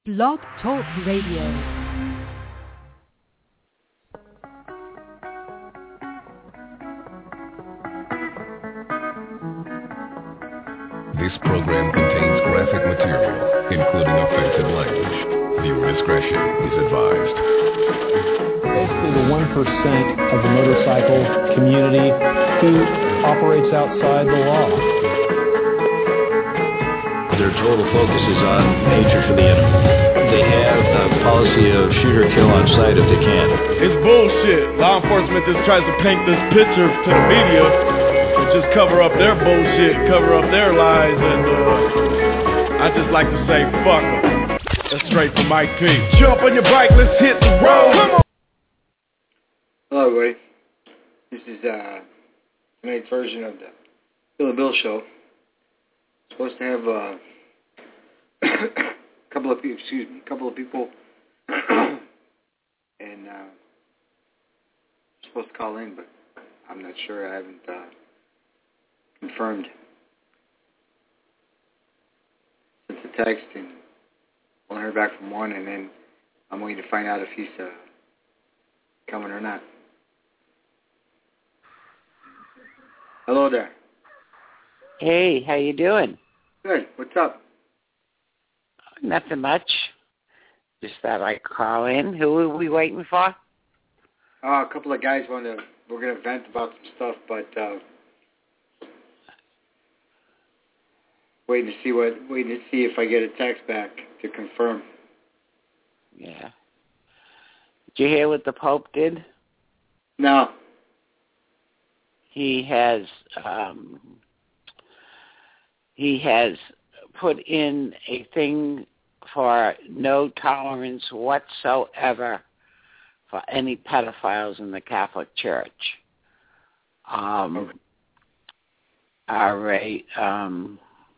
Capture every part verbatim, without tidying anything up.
Blog Talk Radio. This program contains graphic material, including offensive language. Viewer discretion is advised. Basically the one percent of the motorcycle community who operates outside the law. Their total focus is on hatred for the enemy. They have a policy of shoot or kill on sight if they can. It's bullshit. Law enforcement just tries to paint this picture to the media and just cover up their bullshit, cover up their lies, and uh, I just like to say, fuck them. That's straight from Mike P. Jump on your bike, let's hit the road. Come on. Hello, everybody. This is uh, tonight's version of the Bill and Bill Show. Supposed to have uh, a couple of people, excuse me, a couple of people, and uh, supposed to call in, but I'm not sure. I haven't uh, confirmed. Sent a text and only heard back from one, and then I'm waiting to find out if he's uh, coming or not. Hello there. Hey, how you doing? Good. What's up? Nothing much. Just thought I'd call in. Who are we waiting for? Uh, a couple of guys want to. We're going to vent about some stuff, but uh, waiting to see what. Waiting to see if I get a text back to confirm. Yeah. Did you hear what the Pope did? No. He has. Um, He has put in a thing for no tolerance whatsoever for any pedophiles in the Catholic Church. Um, okay. Our, um,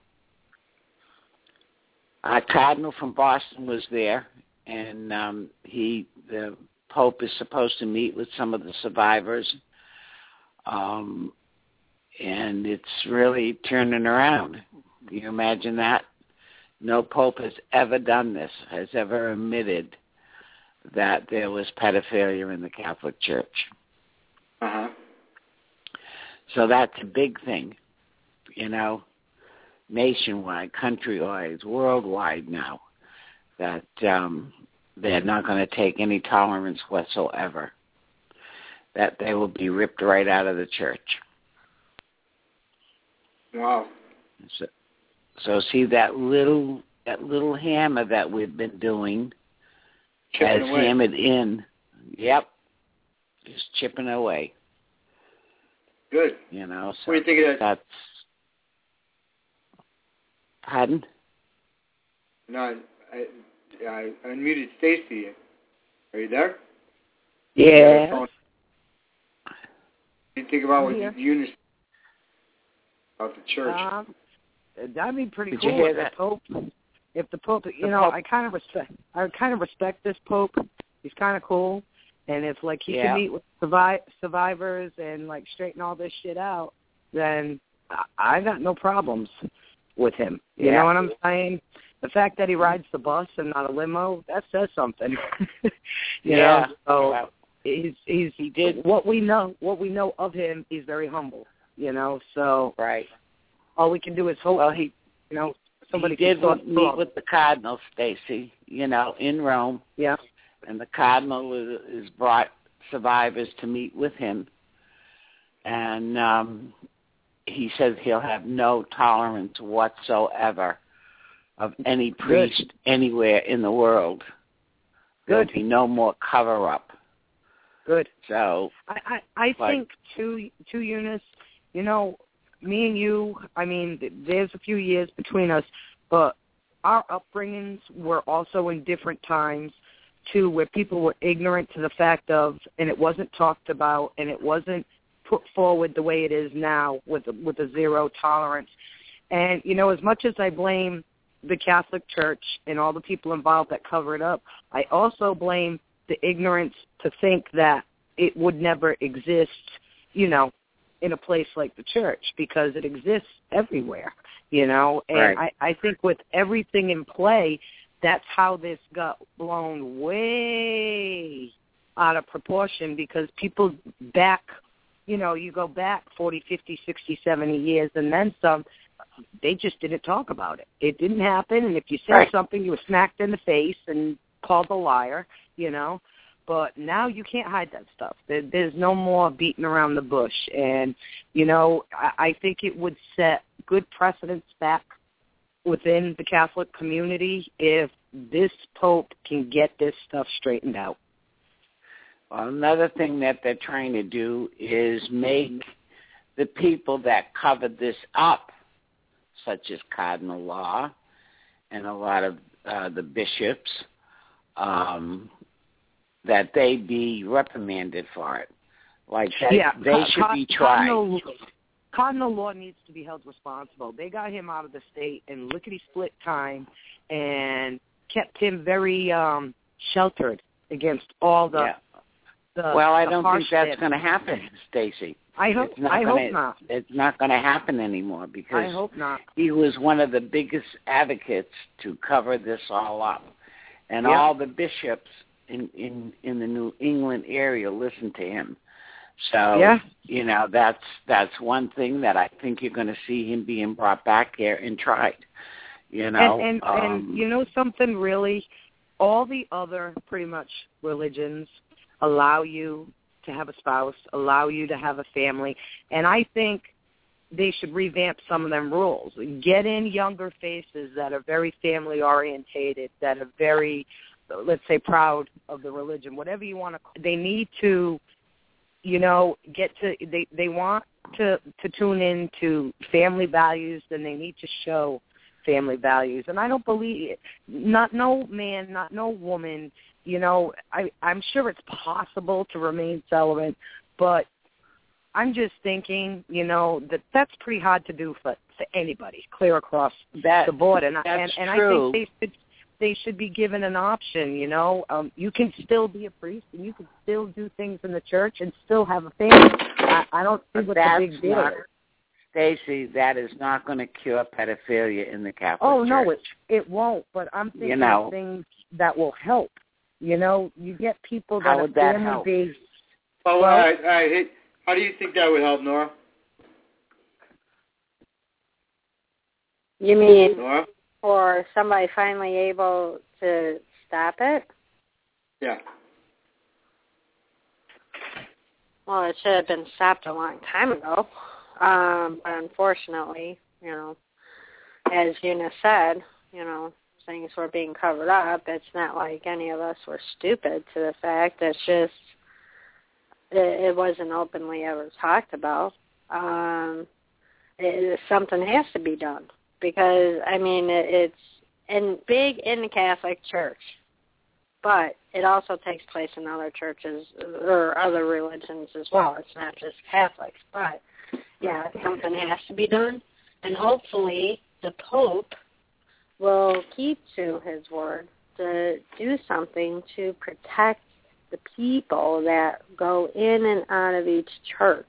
our cardinal from Boston was there, and um, he, the Pope is supposed to meet with some of the survivors. Um, And it's really turning around. Can you imagine that? No pope has ever done this, has ever admitted that there was pedophilia in the Catholic Church. Uh-huh. So that's a big thing, you know, nationwide, countrywide, worldwide now, that um, they're not going to take any tolerance whatsoever, that they will be ripped right out of the church. Wow. So, so see that little that little hammer that we've been doing Chipping has away. hammered in. Yep, just chipping away. Good. You know. So what do you think of that? That's. Pardon? No, I, I unmuted Stacy. Are you there? Yeah. What do you think about what Yeah. Eunice about the church? Um, that'd be pretty Did cool you hear if that? the Pope. If the Pope, you The know, Pope- I kind of respect. I kind of respect this Pope. He's kind of cool, and if like he Yeah. can meet with survi- survivors and like straighten all this shit out, then I, I got no problems with him. You Yeah. know what I'm saying? The fact that he rides the bus and not a limo, that says something. you Yeah. know, so Well, he's he's he did. what we know. What we know of him, he's very humble. You know, so Right. all we can do is hope. Well, he you know, somebody he did can talk meet with the cardinal, Stacy. You know, in Rome. Yeah. And the cardinal has brought survivors to meet with him, and um, he says he'll have no tolerance whatsoever of any priest Good. anywhere in the world. Good. There'll be no more cover-up. Good. So, I, I, I Like- think, too, too, Eunice, you know, me and you, I mean, th- there's a few years between us, but our upbringings were also in different times, too, where people were ignorant to the fact of, and it wasn't talked about, and it wasn't put forward the way it is now with a, with a zero tolerance. And, you know, as much as I blame the Catholic Church and all the people involved that cover it up, I also blame the ignorance to think that it would never exist, you know, in a place like the church, because it exists everywhere, you know. And right. I, I think with everything in play, that's how this got blown way out of proportion, because people back, you know, you go back forty, fifty, sixty, seventy years and then some, they just didn't talk about it. It didn't happen, and if you said right. something, you were smacked in the face and called a liar, you know. But now you can't hide that stuff. There, there's no more beating around the bush. And, you know, I, I think it would set good precedents back within the Catholic community if this Pope can get this stuff straightened out. Well, another thing that they're trying to do is make the people that covered this up, such as Cardinal Law and a lot of uh, the bishops, um, that they be reprimanded for it. Like they, yeah, they should Card- be tried. Cardinal, Cardinal Law needs to be held responsible. They got him out of the state in lickety-split time and kept him very um, sheltered against all the. Yeah. the well, I the don't think that's hardships. going to happen, Stacy. I hope. It's not I gonna, hope not. It's not going to happen anymore because I hope not. he was one of the biggest advocates to cover this all up, and Yeah. all the bishops in, in in the New England area listened to him. So yeah. you know that's that's one thing that I think you're going to see him being brought back here and tried. You know, and and, um, and you know something really, all the other pretty much religions allow you to have a spouse, allow you to have a family, and I think they should revamp some of them rules. Get in younger faces that are very family orientated, that are very, let's say, proud of the religion, whatever you want to call it. They need to, you know, get to, they, they want to, to tune in to family values, and they need to show family values. And I don't believe it. Not no man, not no woman, you know, I, I'm sure it's possible to remain celibate, but I'm just thinking, you know, that that's pretty hard to do for, for anybody, clear across that, the board. And, that's and, and true. I think they should, they should be given an option, you know. Um, you can still be a priest, and you can still do things in the church and still have a family. I, I don't see what the big deal not, is. Stacy, that is not going to cure pedophilia in the Catholic Oh, Church. no, it, it won't, but I'm thinking you know, of things that will help. You know, you get people that how are would that family help? based. Oh, Well, all right, all right. Hey, how do you think that would help, Nora? You mean Nora? for somebody finally able to stop it? Yeah. Well, it should have been stopped a long time ago. Um, but unfortunately, you know, as Una said, you know, things were being covered up. It's not like any of us were stupid to the fact. It's just it, it wasn't openly ever talked about. Um, it, something has to be done because, I mean, it, it's in, big in the Catholic Church, but it also takes place in other churches or other religions as well. It's not just Catholics. But, yeah, something has to be done. And hopefully the Pope will keep to his word to do something to protect the people that go in and out of each church.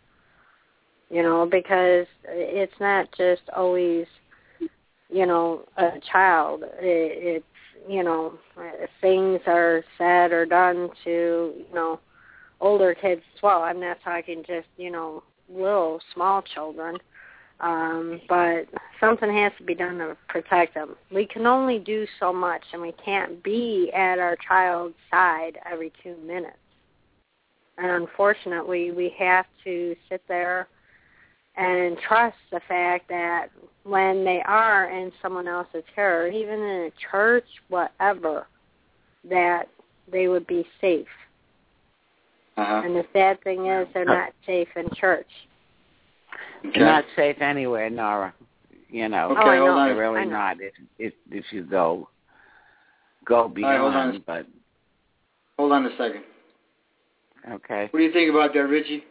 You know, because it's not just always, you know, a child. It's, you know, things are said or done to, you know, older kids as well. I'm not talking just, you know, little, small children. Um, but something has to be done to protect them. We can only do so much, and we can't be at our child's side every two minutes. And unfortunately, we have to sit there and trust the fact that when they are in someone else's care, even in a church, whatever, that they would be safe. Uh-huh. And the sad thing is they're not safe in church. Okay. Not safe anywhere, Nora. You know, Okay, oh, I hold know. on. they're really I know. not if, if if you go go right, hold beyond. on. But Hold on a second. okay, What do you think about that, Richie?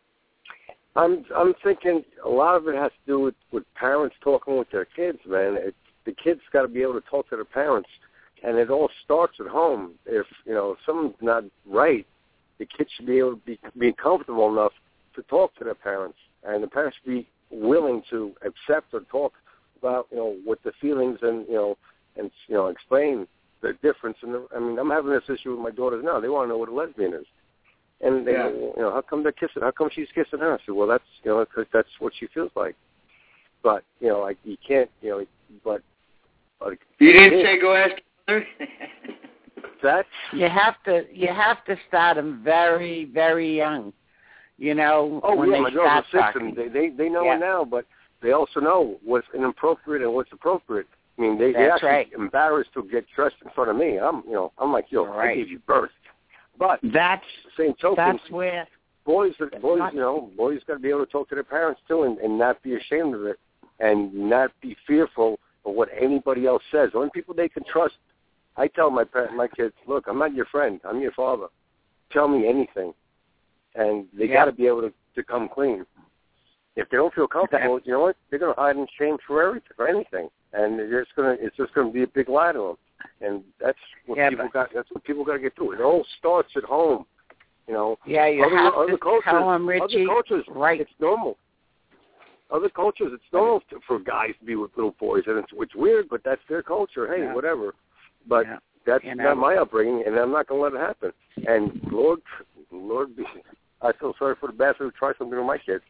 I'm I'm thinking a lot of it has to do with, with parents talking with their kids, man. It, the kids got to be able to talk to their parents, and it all starts at home. If you know if something's not right, the kids should be able to be be comfortable enough to talk to their parents, and the parents should be willing to accept or talk about you know what the feelings and you know and you know, explain the difference. In the, I mean, I'm having this issue with my daughters now. They want to know what a lesbian is, and they, Yeah. you know, how come they're kissing? How come she's kissing her? I said, well, that's you know, because that's what she feels like. But you know, like you can't, you know, but. but you didn't say go ask her. That you have to you have to start them very very young, you know. Oh when yeah, they my girls are start six, talking. and they they, they know Yeah. it now, but they also know what's inappropriate and what's appropriate. I mean, they they That's actually right. embarrassed to get dressed in front of me. I'm you know I'm like yo, Right. I gave you birth, but That's same token, that's where boys are, boys not- you know boys got to be able to talk to their parents too, and, and not be ashamed of it, and not be fearful of what anybody else says. The only people they can trust. I tell my parents, my kids, look, I'm not your friend. I'm your father. Tell me anything. And they Yeah. got to be able to, to come clean. If they don't feel comfortable, you know what? They're going to hide in shame for everything, for anything. And it's going to, it's just going to be a big lie to them. And that's what Yeah, people but- got. That's what people got to get through. It all starts at home. You know. Yeah, you other, have other to cultures, tell them, Richie. Other cultures, right. it's normal. Other cultures, it's normal to, for guys to be with little boys, and it's, it's weird, but that's their culture. Hey, Yeah. whatever. But Yeah. that's You know. not my upbringing, and I'm not going to let it happen. And Lord, Lord, I feel sorry for the bastard who tried something with my kids.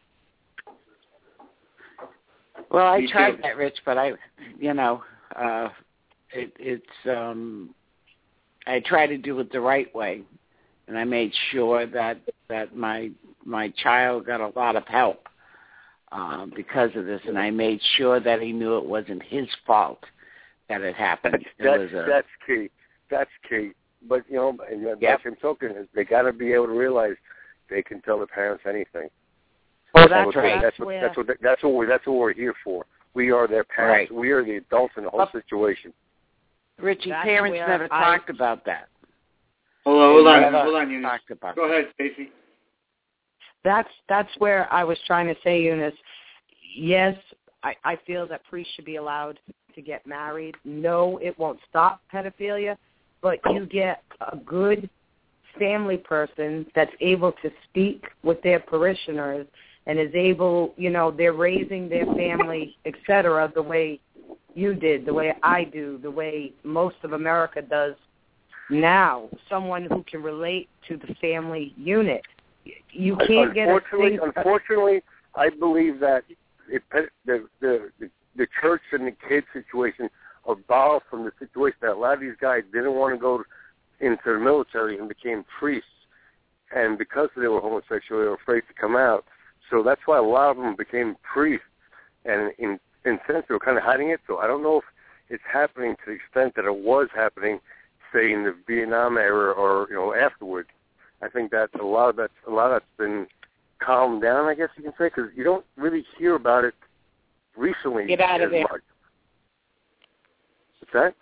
Well, I Me tried too. that, Rich, but I, you know, uh, it, it's um, I try to do it the right way, and I made sure that that my my child got a lot of help uh, because of this, and I made sure that he knew it wasn't his fault that it happened. That's, It that's, was a, that's key. That's key. But, you know, and by Yep. the same token, is they got to be able to realize they can tell their parents anything. Oh, And that's what- right. That's what, Where- that's what that's what we that's what we're here for. We are their parents. Right. We are the adults in the whole Well, situation. Richie, That's parents where never I- talked about that. Hold on, hold They on, never hold on, Eunice. talked about Go that. ahead, Stacy. that's that's where I was trying to say, Eunice. Yes, I, I feel that priests should be allowed to get married. No, it won't stop pedophilia, but you get a good family person that's able to speak with their parishioners and is able, you know, they're raising their family, et cetera, the way you did, the way I do, the way most of America does now. Someone who can relate to the family unit. You can't get a unfortunately, thing. unfortunately, I believe that it, the, the the the church and the kid situation evolved from the situation that a lot of these guys didn't want to go into the military and became priests, and because they were homosexual, they were afraid to come out. So that's why a lot of them became priests, and in in a sense they were kind of hiding it. So I don't know if it's happening to the extent that it was happening, say in the Vietnam era or you know afterward. I think that a lot of that a lot of that's been calmed down, I guess you can say, because you don't really hear about it recently. Get out of as there. much. What's that?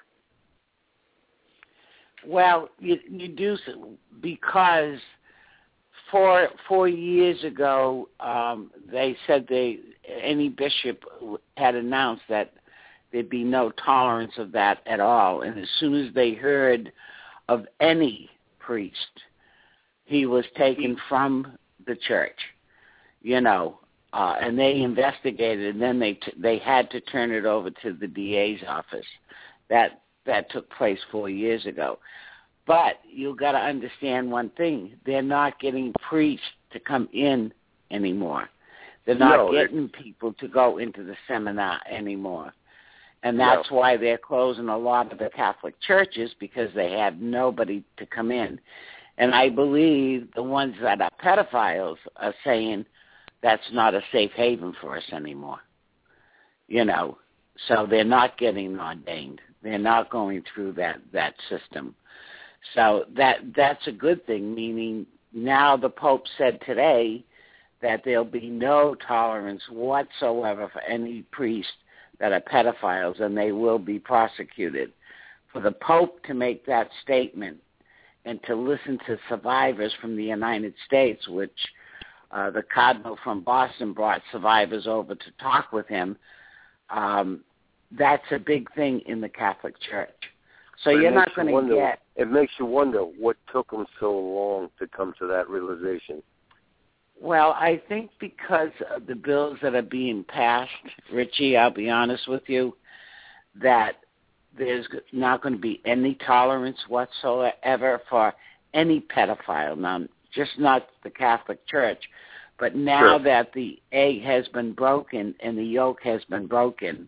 Well, you, you do so because four four years ago um, they said they any bishop had announced that there'd be no tolerance of that at all, and as soon as they heard of any priest, he was taken from the church, you know, uh, and they investigated, and then they t- they had to turn it over to the D A's office. That that took place four years ago. But you got to understand one thing: they're not getting priests to come in anymore. They're not No, getting people to go into the seminar anymore. And that's No. why they're closing a lot of the Catholic churches, because they have nobody to come in. And I believe the ones that are pedophiles are saying that's not a safe haven for us anymore. You know, so they're not getting ordained. They're not going through that, that system. So that that's a good thing, meaning now the Pope said today that there'll be no tolerance whatsoever for any priest that are pedophiles, and they will be prosecuted. For the Pope to make that statement and to listen to survivors from the United States, which uh, the Cardinal from Boston brought survivors over to talk with him, um, that's a big thing in the Catholic Church. So But it you're makes not going you to wonder- get... It makes you wonder what took them so long to come to that realization. Well, I think because of the bills that are being passed, Richie, I'll be honest with you, that there's not going to be any tolerance whatsoever for any pedophile. Now, just not the Catholic Church, but now sure. that the egg has been broken and the yolk has been broken,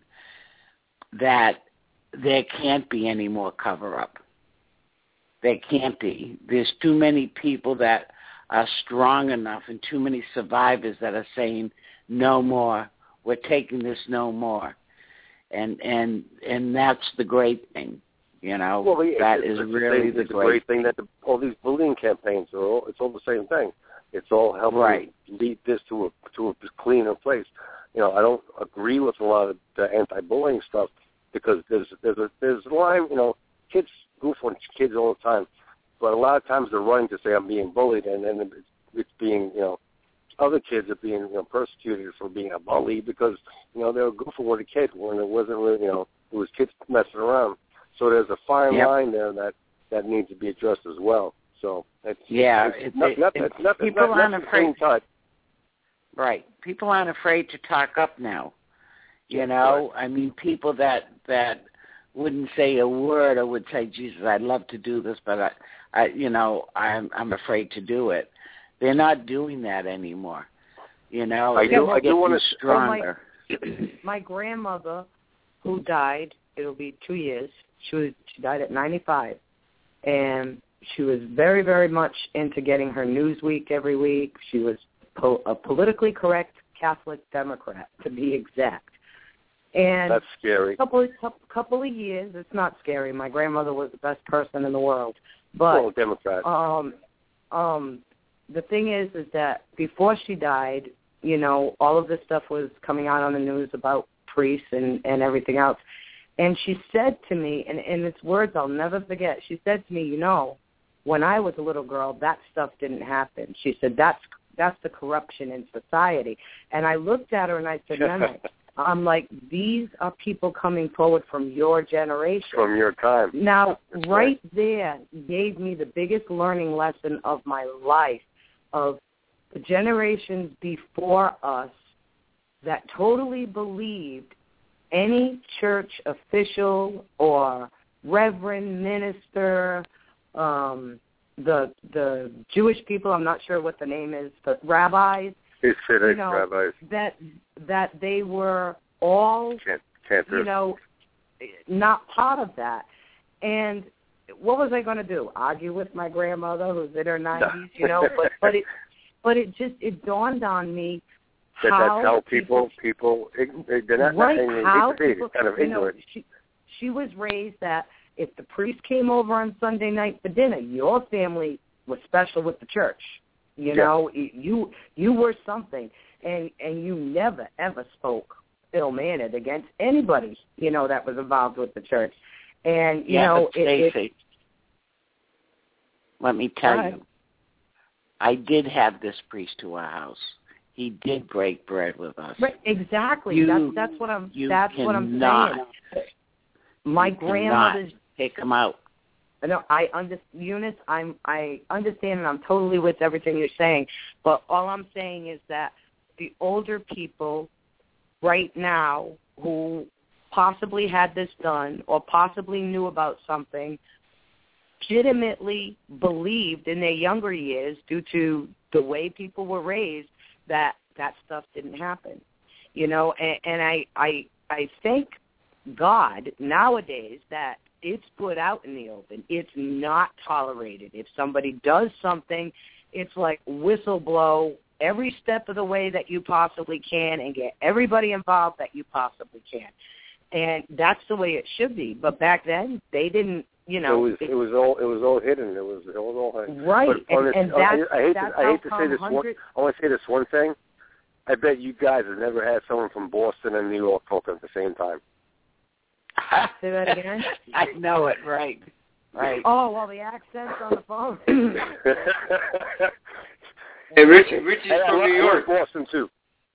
that there can't be any more cover-up. There can't be. There's too many people that are strong enough and too many survivors that are saying, no more, we're taking this no more. And and and that's the great thing, you know. Well, yeah, that it's, is it's really the, the it's great, great thing that the, all these bullying campaigns are all, it's all the same thing. It's all helping right. lead this to a to a cleaner place. You know, I don't agree with a lot of the anti-bullying stuff because there's there's a there's a line, you know, kids goof on kids all the time, but a lot of times they're running to say I'm being bullied, and then it's, it's being, you know, other kids are being, you know, persecuted for being a bully because, you know, they were goofing with a kid when it wasn't really, you know, it was kids messing around. So there's a fine yep. line there that, that needs to be addressed as well. So it's yeah, it's, it's, not, it, not, it, not, not, people not, aren't not afraid. Cut. Right, people aren't afraid to talk up now. You know, right. I mean, people that that wouldn't say a word or would say, "Jesus, I'd love to do this, but I, I you know, I'm I'm afraid to do it." They're not doing that anymore. You know, I do. I do want to stronger. Oh, my, my grandmother, who died, it'll be two years. She was she died at ninety-five, and she was very, very much into getting her Newsweek every week. She was po- a politically correct Catholic Democrat, to be exact. And that's scary. A couple, couple of years, it's not scary. My grandmother was the best person in the world, but well, Democrat. Um, um, the thing is, is that before she died, you know, all of this stuff was coming out on the news about priests and, and everything else. And she said to me, and, and it's words I'll never forget, she said to me, you know, when I was a little girl, that stuff didn't happen. She said, that's that's the corruption in society. And I looked at her and I said, Nene, I'm like, these are people coming forward from your generation. From your time. Now, That's right, right there gave me the biggest learning lesson of my life, of the generations before us that totally believed any church official or reverend, minister, um, the the Jewish people, I'm not sure what the name is, but rabbis, it's you know, rabbis. that that they were all, Can't, can't you know, not part of that. And what was I going to do? Argue with my grandmother who's in her nineties, you know? But but it but it just it dawned on me that how that's how people people, people they're not, right, I mean, how people, kind of you know, ignorant. she, she was raised that if the priest came over on Sunday night for dinner, your family was special with the church. You yeah. know, you you were something, and and you never ever spoke ill-mannered against anybody, you know, that was involved with the church. And you yeah, know, but it, Stacey, it, let me tell right. you, I did have this priest to our house. He did break bread with us. Right, exactly. You, that's that's what I'm. You That's what I'm cannot, saying. My you grandmother's. Take him out. No, I understand, Eunice. I'm. I understand, and I'm totally with everything you're saying. But all I'm saying is that the older people, right now, who possibly had this done or possibly knew about something, legitimately believed in their younger years, due to the way people were raised, that that stuff didn't happen. You know, and, and I, I, I thank God nowadays that it's put out in the open. It's not tolerated. If somebody does something, it's like whistle blow every step of the way that you possibly can and get everybody involved that you possibly can. And that's the way it should be. But back then, they didn't, you know. It was, it, it was all it was all hidden. It was, it was all hidden. Right. But and, this, and that's, I, I hate that's to, I hate to say this one. one. I want to say this one thing. I bet you guys have never had someone from Boston and New York talking at the same time. Say that again? I know it, right. Right. Oh, well, the accent's on the phone. Hey, Richie, Richie's hey, from I, New I York. like Boston, too.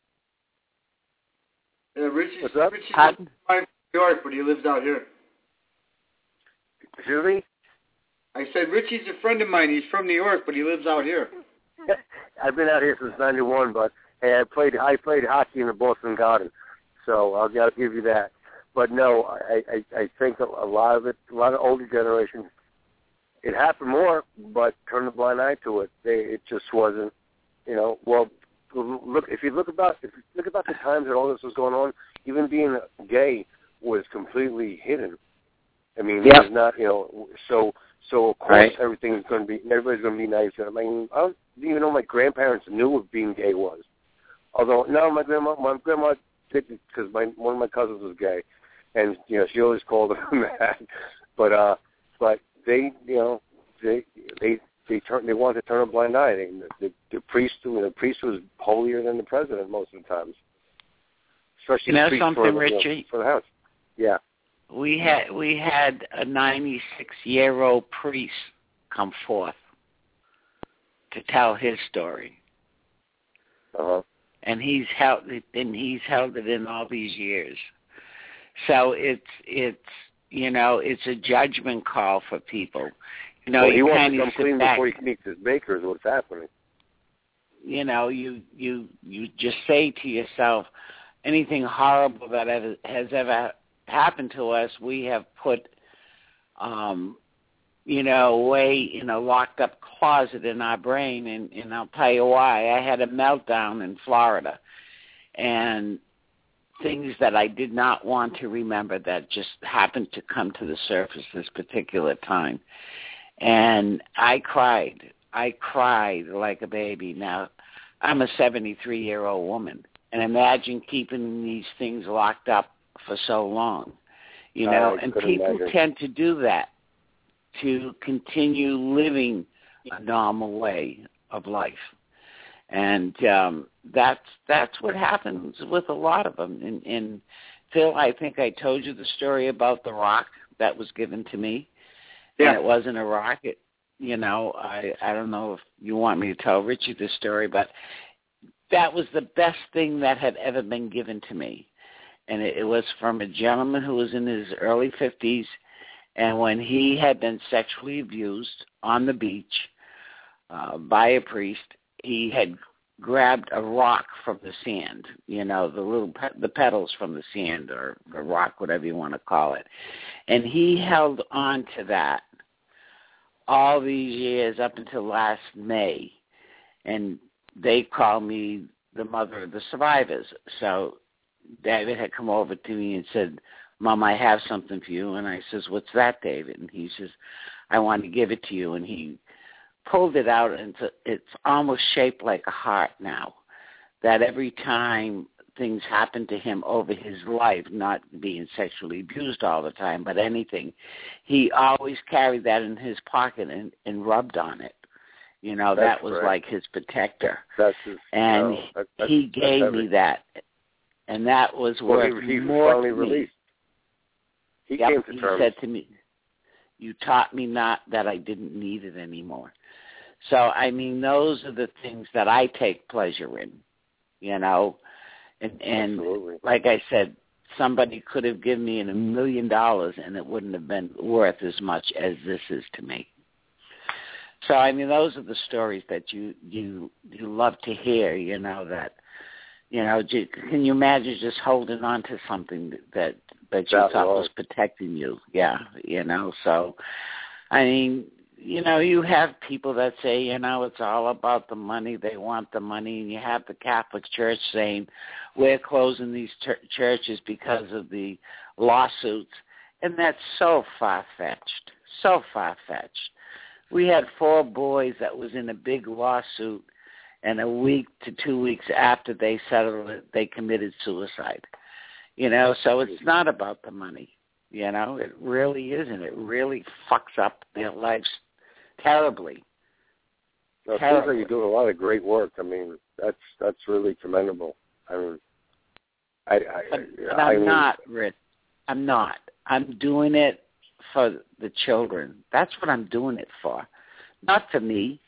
Yeah, Richie's, What's up? Richie's How, from New York, but he lives out here. Excuse me? I said Richie's a friend of mine. He's from New York, but he lives out here. I've been out here since ninety-one, but hey, I played I played hockey in the Boston Garden, so I'll gotta give you that. but no, I, I I think a, a lot of it, a lot of older generations, it happened more, but turned a blind eye to it. They, it just wasn't, you know. Well, look if you look about if you look about the times that all this was going on, even being gay was completely hidden. I mean, yep. There's not, you know, so so of course right. everything's going to be, everybody's going to be nice. I mean, I don't even know my grandparents knew what being gay was. Although, no, my grandma, my grandma did because my one of my cousins was gay, and you know she always called him that. But uh, but they, you know, they they they turned they wanted to turn a blind eye. They, the, the priest, the priest was holier than the president most of the times. Especially you know the priest something, for, Richie? You know, for the house. Yeah. We had we had a ninety-six-year-old priest come forth to tell his story, uh-huh. and he's held it, and he's held it in all these years. So it's it's you know it's a judgment call for people. You know, well, he you wants kind to of come clean back, before he meets his baker. Is what's happening. You know, you you you just say to yourself, anything horrible that ever, has ever happened to us, we have put, um, you know, away in a locked-up closet in our brain, and, and I'll tell you why. I had a meltdown in Florida, and things that I did not want to remember that just happened to come to the surface this particular time. And I cried. I cried like a baby. Now, I'm a seventy-three-year-old woman, and imagine keeping these things locked up for so long, you know, I and people imagine. tend to do that to continue living a normal way of life. And um, that's that's what happens with a lot of them. And, and Phil, I think I told you the story about the rock that was given to me. Yeah. And it wasn't a rock. It, you know, I, I don't know if you want me to tell Richie this story, but that was the best thing that had ever been given to me. And it, it was from a gentleman who was in his early fifties, and when he had been sexually abused on the beach uh, by a priest, he had grabbed a rock from the sand, you know, the little pe- the petals from the sand, or a rock, whatever you want to call it, and he held on to that all these years up until last May, and they call me the mother of the survivors. So David had come over to me and said, Mom, I have something for you. And I says, what's that, David? And he says, I want to give it to you. And he pulled it out, and it's, it's almost shaped like a heart now, that every time things happen to him over his life, not being sexually abused all the time, but anything, he always carried that in his pocket and, and rubbed on it. You know, that's that was correct. like his protector. That's his, and no, that, that's, he gave that's me that. And that was well, worth he, he more finally to released. Me. He yep, came to he terms. said to me, you taught me not that I didn't need it anymore. So, I mean, those are the things that I take pleasure in, you know. And, and like I said, somebody could have given me a million dollars and it wouldn't have been worth as much as this is to me. So, I mean, those are the stories that you, you, you love to hear, you know, that, you know, can you imagine just holding on to something that, that you that thought long. was protecting you? Yeah, you know, so, I mean, you know, you have people that say, you know, it's all about the money. They want the money. And you have the Catholic Church saying, we're closing these ter- churches because of the lawsuits. And that's so far-fetched, so far-fetched. We had four boys that was in a big lawsuit, and a week to two weeks after they settled it, they committed suicide. You know, so it's not about the money. You know, it really isn't. It really fucks up their lives terribly. No, it terribly. seems like you're doing a lot of great work. I mean, that's that's really commendable. I mean, I, I, but, but I I'm mean, not, Rich. I'm not. I'm doing it for the children. That's what I'm doing it for. Not for me.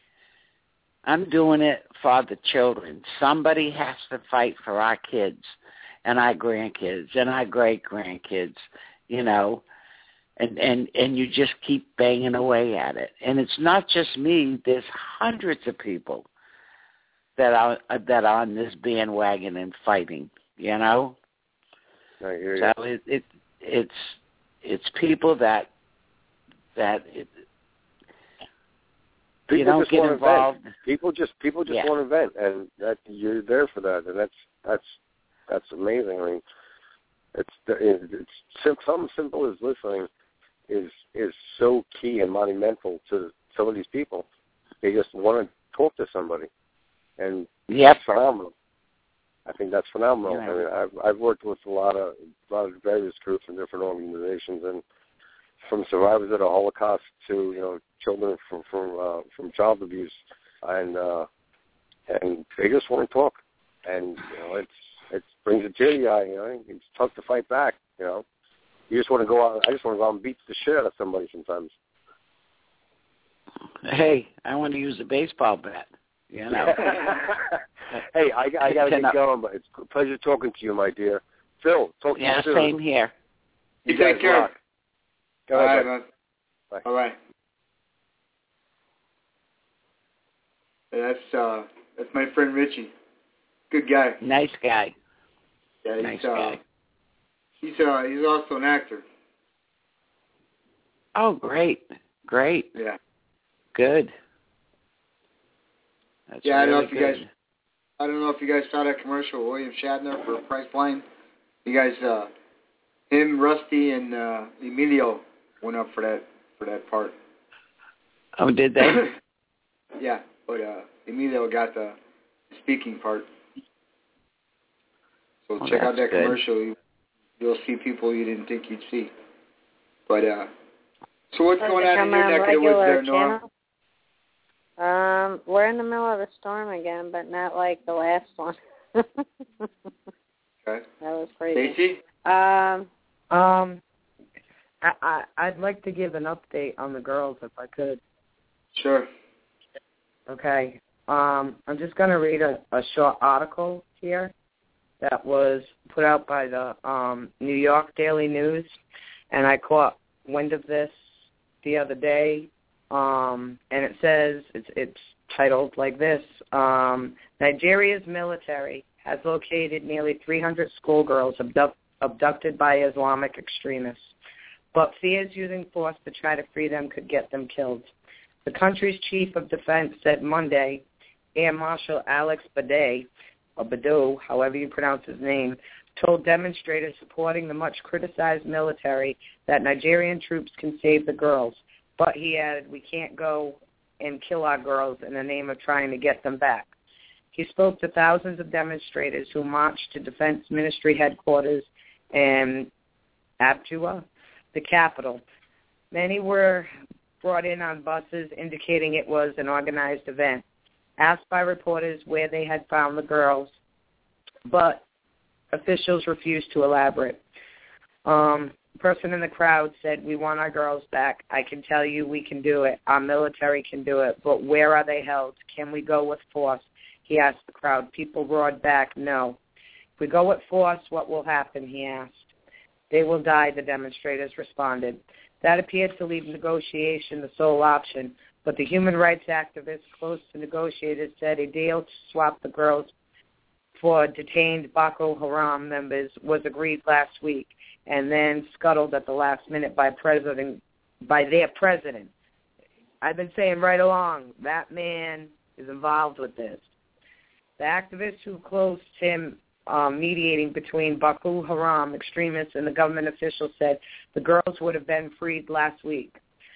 I'm doing it for the children. Somebody has to fight for our kids and our grandkids and our great-grandkids, you know, and, and, and you just keep banging away at it. And it's not just me. There's hundreds of people that are, that are on this bandwagon and fighting, you know. I hear you. So it, it, it's it's people that that it, people you don't just get want involved. To vent. People just people just yeah. want to vent, and that you're there for that, and that's that's that's amazing. I mean, it's it's something simple as listening is is so key and monumental to some of these people. They just want to talk to somebody, and yep. it's phenomenal. I think that's phenomenal. Yeah. I mean, I've I've worked with a lot of a lot of various groups and different organizations, and from survivors of the Holocaust to you know children from from uh, from child abuse, and uh, and they just want to talk, and you know it's it brings a tear to the eye. You know, it's tough to fight back. You know, you just want to go out. I just want to go out and beat the shit out of somebody sometimes. Hey, I want to use a baseball bat. You know. Hey, I, I got to get going, but it's a pleasure talking to you, my dear. Phil, talk to yeah, you soon. same here. You, you guys take care. rock. Go All ahead, right, man. Bye. All right. That's uh, that's my friend Richie. Good guy. Nice guy. Yeah, he's, nice uh, guy. He's uh, he's also an actor. Oh, great, great. Yeah. Good. That's yeah, I don't really know if you good. guys. I don't know if you guys saw that commercial with William Shatner for Priceline. You guys, uh, him, Rusty, and uh, Emilio went up for that for that part. Oh, did they? Yeah, but uh, Emilio got the speaking part. So oh, check out that good. commercial. You, you'll see people you didn't think you'd see. But uh, so what's Does going it on in come your on neck of the woods regular there, Nora? channel? Um, we're in the middle of a storm again, but not like the last one. Okay. That was crazy. Stacey? Um, Um, I, I I'd like to give an update on the girls if I could. Sure. Okay. Um, I'm just going to read a, a short article here that was put out by the um, New York Daily News, and I caught wind of this the other day. Um, and it says, it's, it's titled like this, um, Nigeria's military has located nearly three hundred schoolgirls abduct, abducted by Islamic extremists, but fears using force to try to free them could get them killed. The country's chief of defense said Monday, Air Marshal Alex Bade, or Badeau, however you pronounce his name, told demonstrators supporting the much-criticized military that Nigerian troops can save the girls. But he added, we can't go and kill our girls in the name of trying to get them back. He spoke to thousands of demonstrators who marched to Defense Ministry headquarters in Abuja, the capital. Many were brought in on buses, indicating it was an organized event. Asked by reporters where they had found the girls, but officials refused to elaborate. Um, a person in the crowd said, we want our girls back. I can tell you we can do it. Our military can do it. But where are they held? Can we go with force? He asked the crowd. People roared back, no. If we go with force, what will happen? He asked. They will die, the demonstrators responded. That appeared to leave negotiation the sole option, but the human rights activists close to negotiators said a deal to swap the girls for detained Boko Haram members was agreed last week and then scuttled at the last minute by president, by their president. I've been saying right along, that man is involved with this. The activists who closed him um, mediating between Boko Haram extremists and the government officials said the girls would have been freed last week.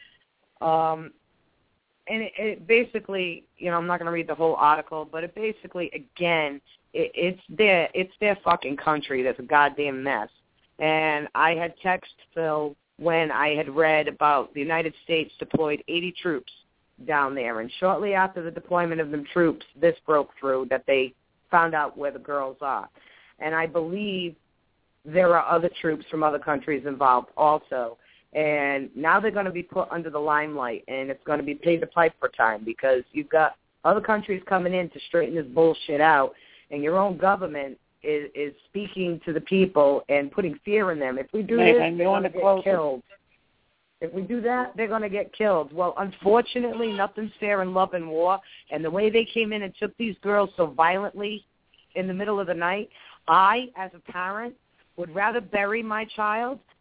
Um, and it, it basically, you know, I'm not going to read the whole article, but it basically, again, it, it's their it's their fucking country that's a goddamn mess. And I had texted Phil when I had read about the United States deployed eighty troops down there. And shortly after the deployment of them troops, this broke through that they found out where the girls are. And I believe there are other troops from other countries involved also. And now they're going to be put under the limelight, and it's going to be pay the piper time because you've got other countries coming in to straighten this bullshit out, and your own government is, is speaking to the people and putting fear in them. If we do this, they're going to get killed. If we do that, they're going to get killed. Well, unfortunately, nothing's fair in love and war, and the way they came in and took these girls so violently in the middle of the night, I, as a parent, would rather bury my child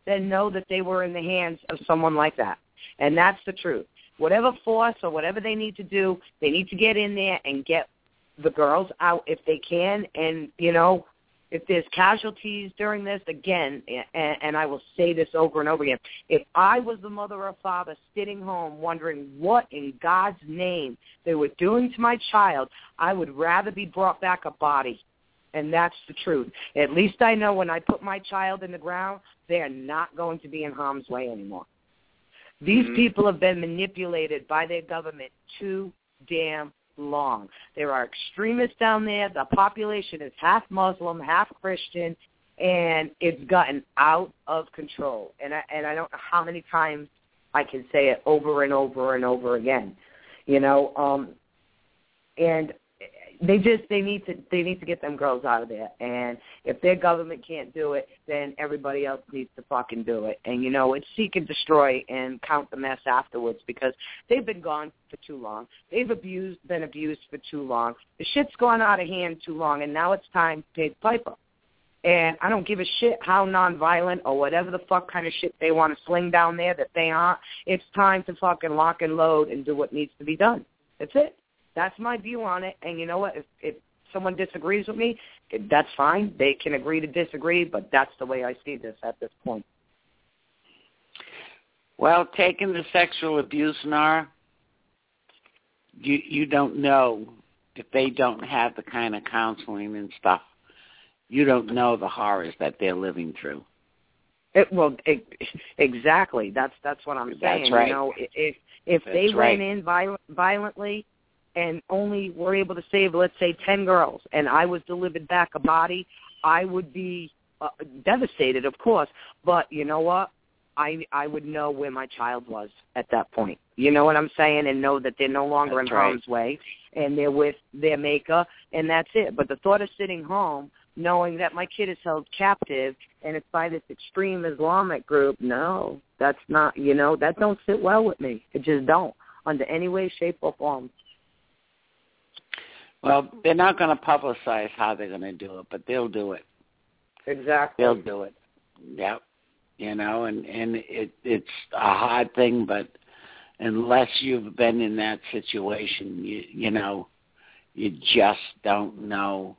then know that they were in the hands of someone like that. And that's the truth. Whatever force or whatever they need to do, they need to get in there and get the girls out if they can. And, you know, if there's casualties during this, again, and, and I will say this over and over again, if I was the mother or father sitting home wondering what in God's name they were doing to my child, I would rather be brought back a body. And that's the truth. At least I know when I put my child in the ground, they are not going to be in harm's way anymore. These mm-hmm. people have been manipulated by their government too damn long. There are extremists down there. The population is half Muslim, half Christian, and it's gotten out of control. And I, and I don't know how many times I can say it over and over and over again. You know, um, and they just they need to they need to get them girls out of there. And if their government can't do it, then everybody else needs to fucking do it. And you know, it's seek and destroy and count the mess afterwards, because they've been gone for too long. They've abused been abused for too long. The shit's gone out of hand too long, and now it's time to pay the piper. And I don't give a shit how nonviolent or whatever the fuck kind of shit they want to sling down there that they aren't. It's time to fucking lock and load and do what needs to be done. That's it. That's my view on it. And you know what? If, if someone disagrees with me, that's fine. They can agree to disagree, but that's the way I see this at this point. Well, taking the sexual abuse, Nara, you you don't know if they don't have the kind of counseling and stuff. You don't know the horrors that they're living through. It, well, it, exactly. That's that's what I'm saying. That's right. You know, if if that's they right. went in viol- violently and only were able to save, let's say, ten girls, and I was delivered back a body, I would be uh, devastated, of course. But you know what? I I would know where my child was at that point. You know what I'm saying? And know that they're no longer that's in right. harm's way, and they're with their maker, and that's it. But the thought of sitting home knowing that my kid is held captive and it's by this extreme Islamic group, no, that's not, you know, that don't sit well with me. It just don't, under any way, shape, or form. Well, they're not going to publicize how they're going to do it, but they'll do it. Exactly. They'll do it. Yep. You know, and, and it, it's a hard thing, but unless you've been in that situation, you, you know, you just don't know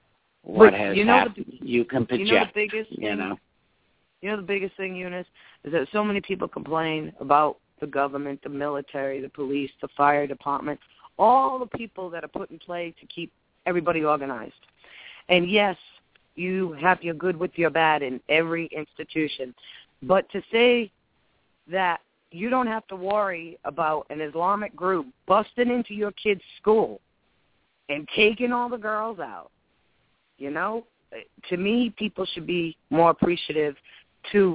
what but has you know happened. The, you can project, you know the biggest you thing, know. You know the biggest thing, Eunice, is that so many people complain about the government, the military, the police, the fire department, all the people that are put in play to keep everybody organized. And yes, you have your good with your bad in every institution. But to say that you don't have to worry about an Islamic group busting into your kid's school and taking all the girls out, you know, to me, people should be more appreciative to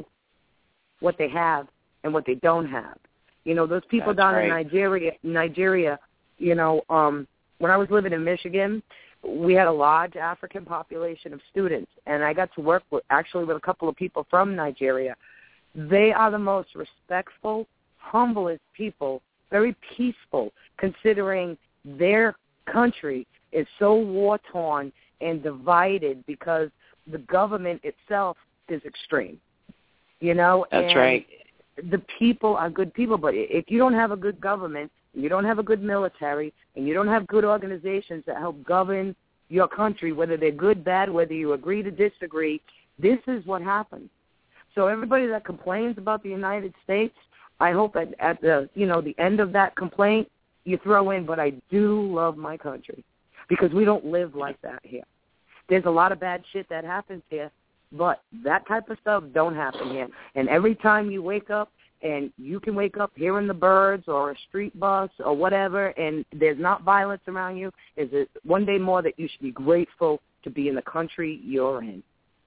what they have and what they don't have. You know, those people That's down right. in Nigeria, Nigeria, you know, um, when I was living in Michigan, we had a large African population of students, and I got to work with actually with a couple of people from Nigeria. They are the most respectful, humblest people, very peaceful, considering their country is so war-torn and divided because the government itself is extreme. You know? That's and right. The people are good people, but if you don't have a good government, you don't have a good military, and you don't have good organizations that help govern your country, whether they're good, bad, whether you agree to disagree, this is what happens. So everybody that complains about the United States, I hope at, at the, you know, the end of that complaint, you throw in, but I do love my country, because we don't live like that here. There's a lot of bad shit that happens here, but that type of stuff don't happen here. And every time you wake up, and you can wake up hearing the birds or a street bus or whatever, and there's not violence around you, is it one day more that you should be grateful to be in the country you're in.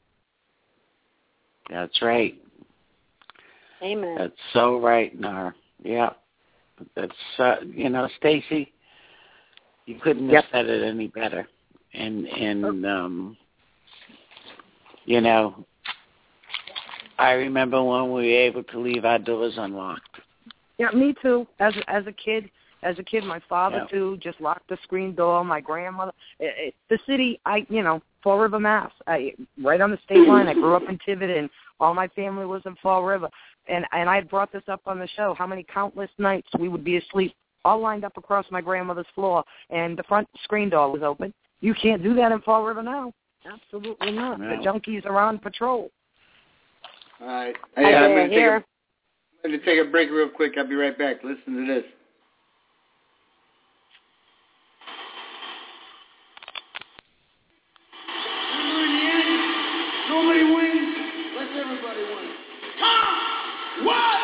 That's right. Amen. That's so right, Nara. Yeah. That's, uh, you know, Stacy, you couldn't Yep. have said it any better. And, and um, you know, I remember when we were able to leave our doors unlocked. Yeah, me too. As as a kid, as a kid, my father yeah. too just locked the screen door. My grandmother, it, it, the city. I, you know, Fall River, Mass. I, right on the state line. I grew up in Tiverton. All my family was in Fall River. And, and I brought this up on the show, how many countless nights we would be asleep, all lined up across my grandmother's floor, and the front screen door was open. You can't do that in Fall River now. Absolutely not. No. The junkies are on patrol. All right. Hey, I'm going to take a, I'm going to take a break real quick. I'll be right back. Listen to this. Nobody wins. Let's everybody win. Tom! What?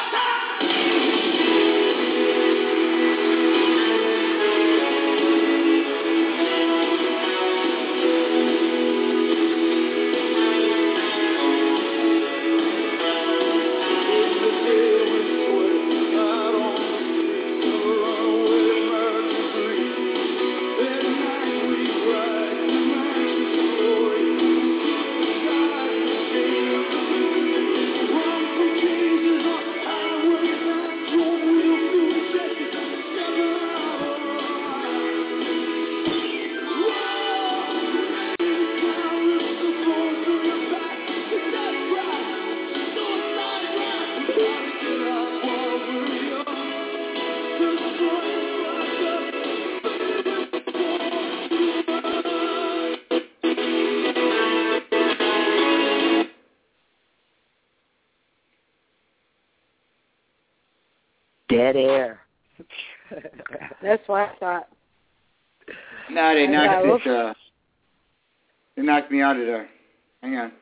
Dead air. That's what I thought. No, they knocked it. Uh, they knocked me out of there. Hang on.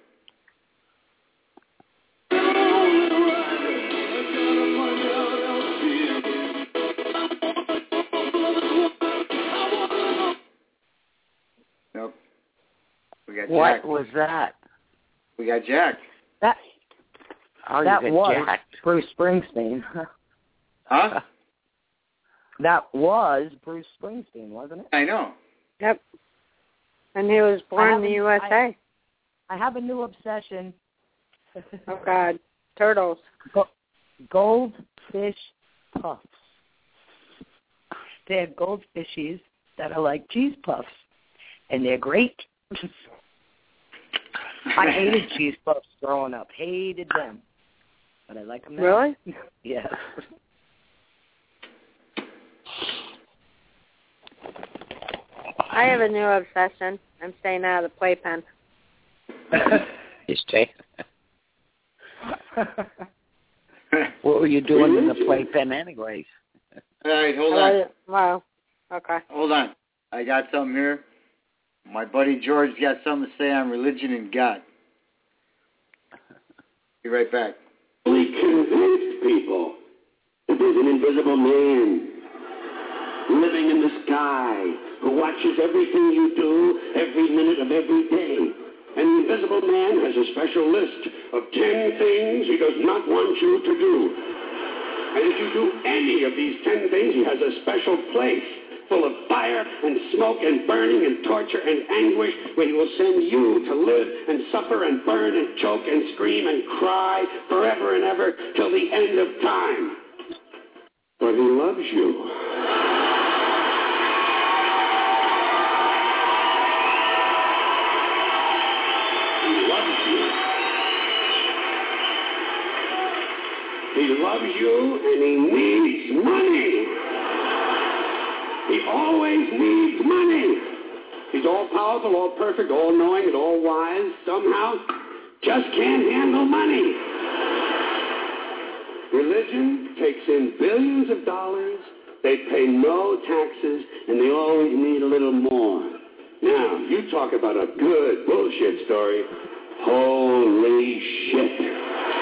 Nope. We got what jacked. was that? We got jacked. That oh, that you was jacked. Bruce Springsteen. Huh? That was Bruce Springsteen, wasn't it? I know. Yep. And he was born in the U S A. I, I have a new obsession. Oh, God. Turtles. Go, goldfish puffs. They're goldfishes that are like cheese puffs, and they're great. I hated cheese puffs growing up. Hated them. But I like them now. Really? Yes. I have a new obsession. I'm staying out of the playpen. You stay. What were you doing in the playpen anyways? All right, hold on. Wow. Okay. Hold on. I got something here. My buddy George's got something to say on religion and God. Be right back. We convinced people that there's an invisible man living in the sky who watches everything you do every minute of every day. And the invisible man has a special list of ten things he does not want you to do. And if you do any of these ten things, he has a special place full of fire and smoke and burning and torture and anguish where he will send you to live and suffer and burn and choke and scream and cry forever and ever till the end of time. But he loves you. He loves you and he needs money. He always needs money. He's all powerful, all perfect, all knowing, and all wise. Somehow, just can't handle money. Religion takes in billions of dollars. They pay no taxes, and they always need a little more. Now, you talk about a good bullshit story. Holy shit.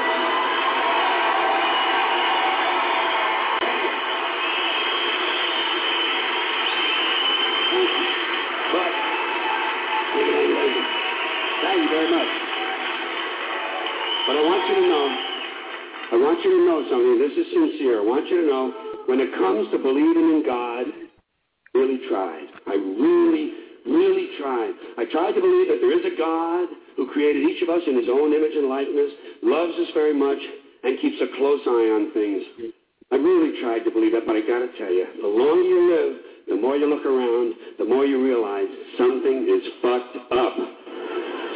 Thank you very much. But I want you to know, I want you to know something. This is sincere. I want you to know, when it comes to believing in God, I really tried. I really, really tried. I tried to believe that there is a God who created each of us in his own image and likeness, loves us very much, and keeps a close eye on things. I really tried to believe that, but I got to tell you, the longer you live, the more you look around, the more you realize something is fucked up.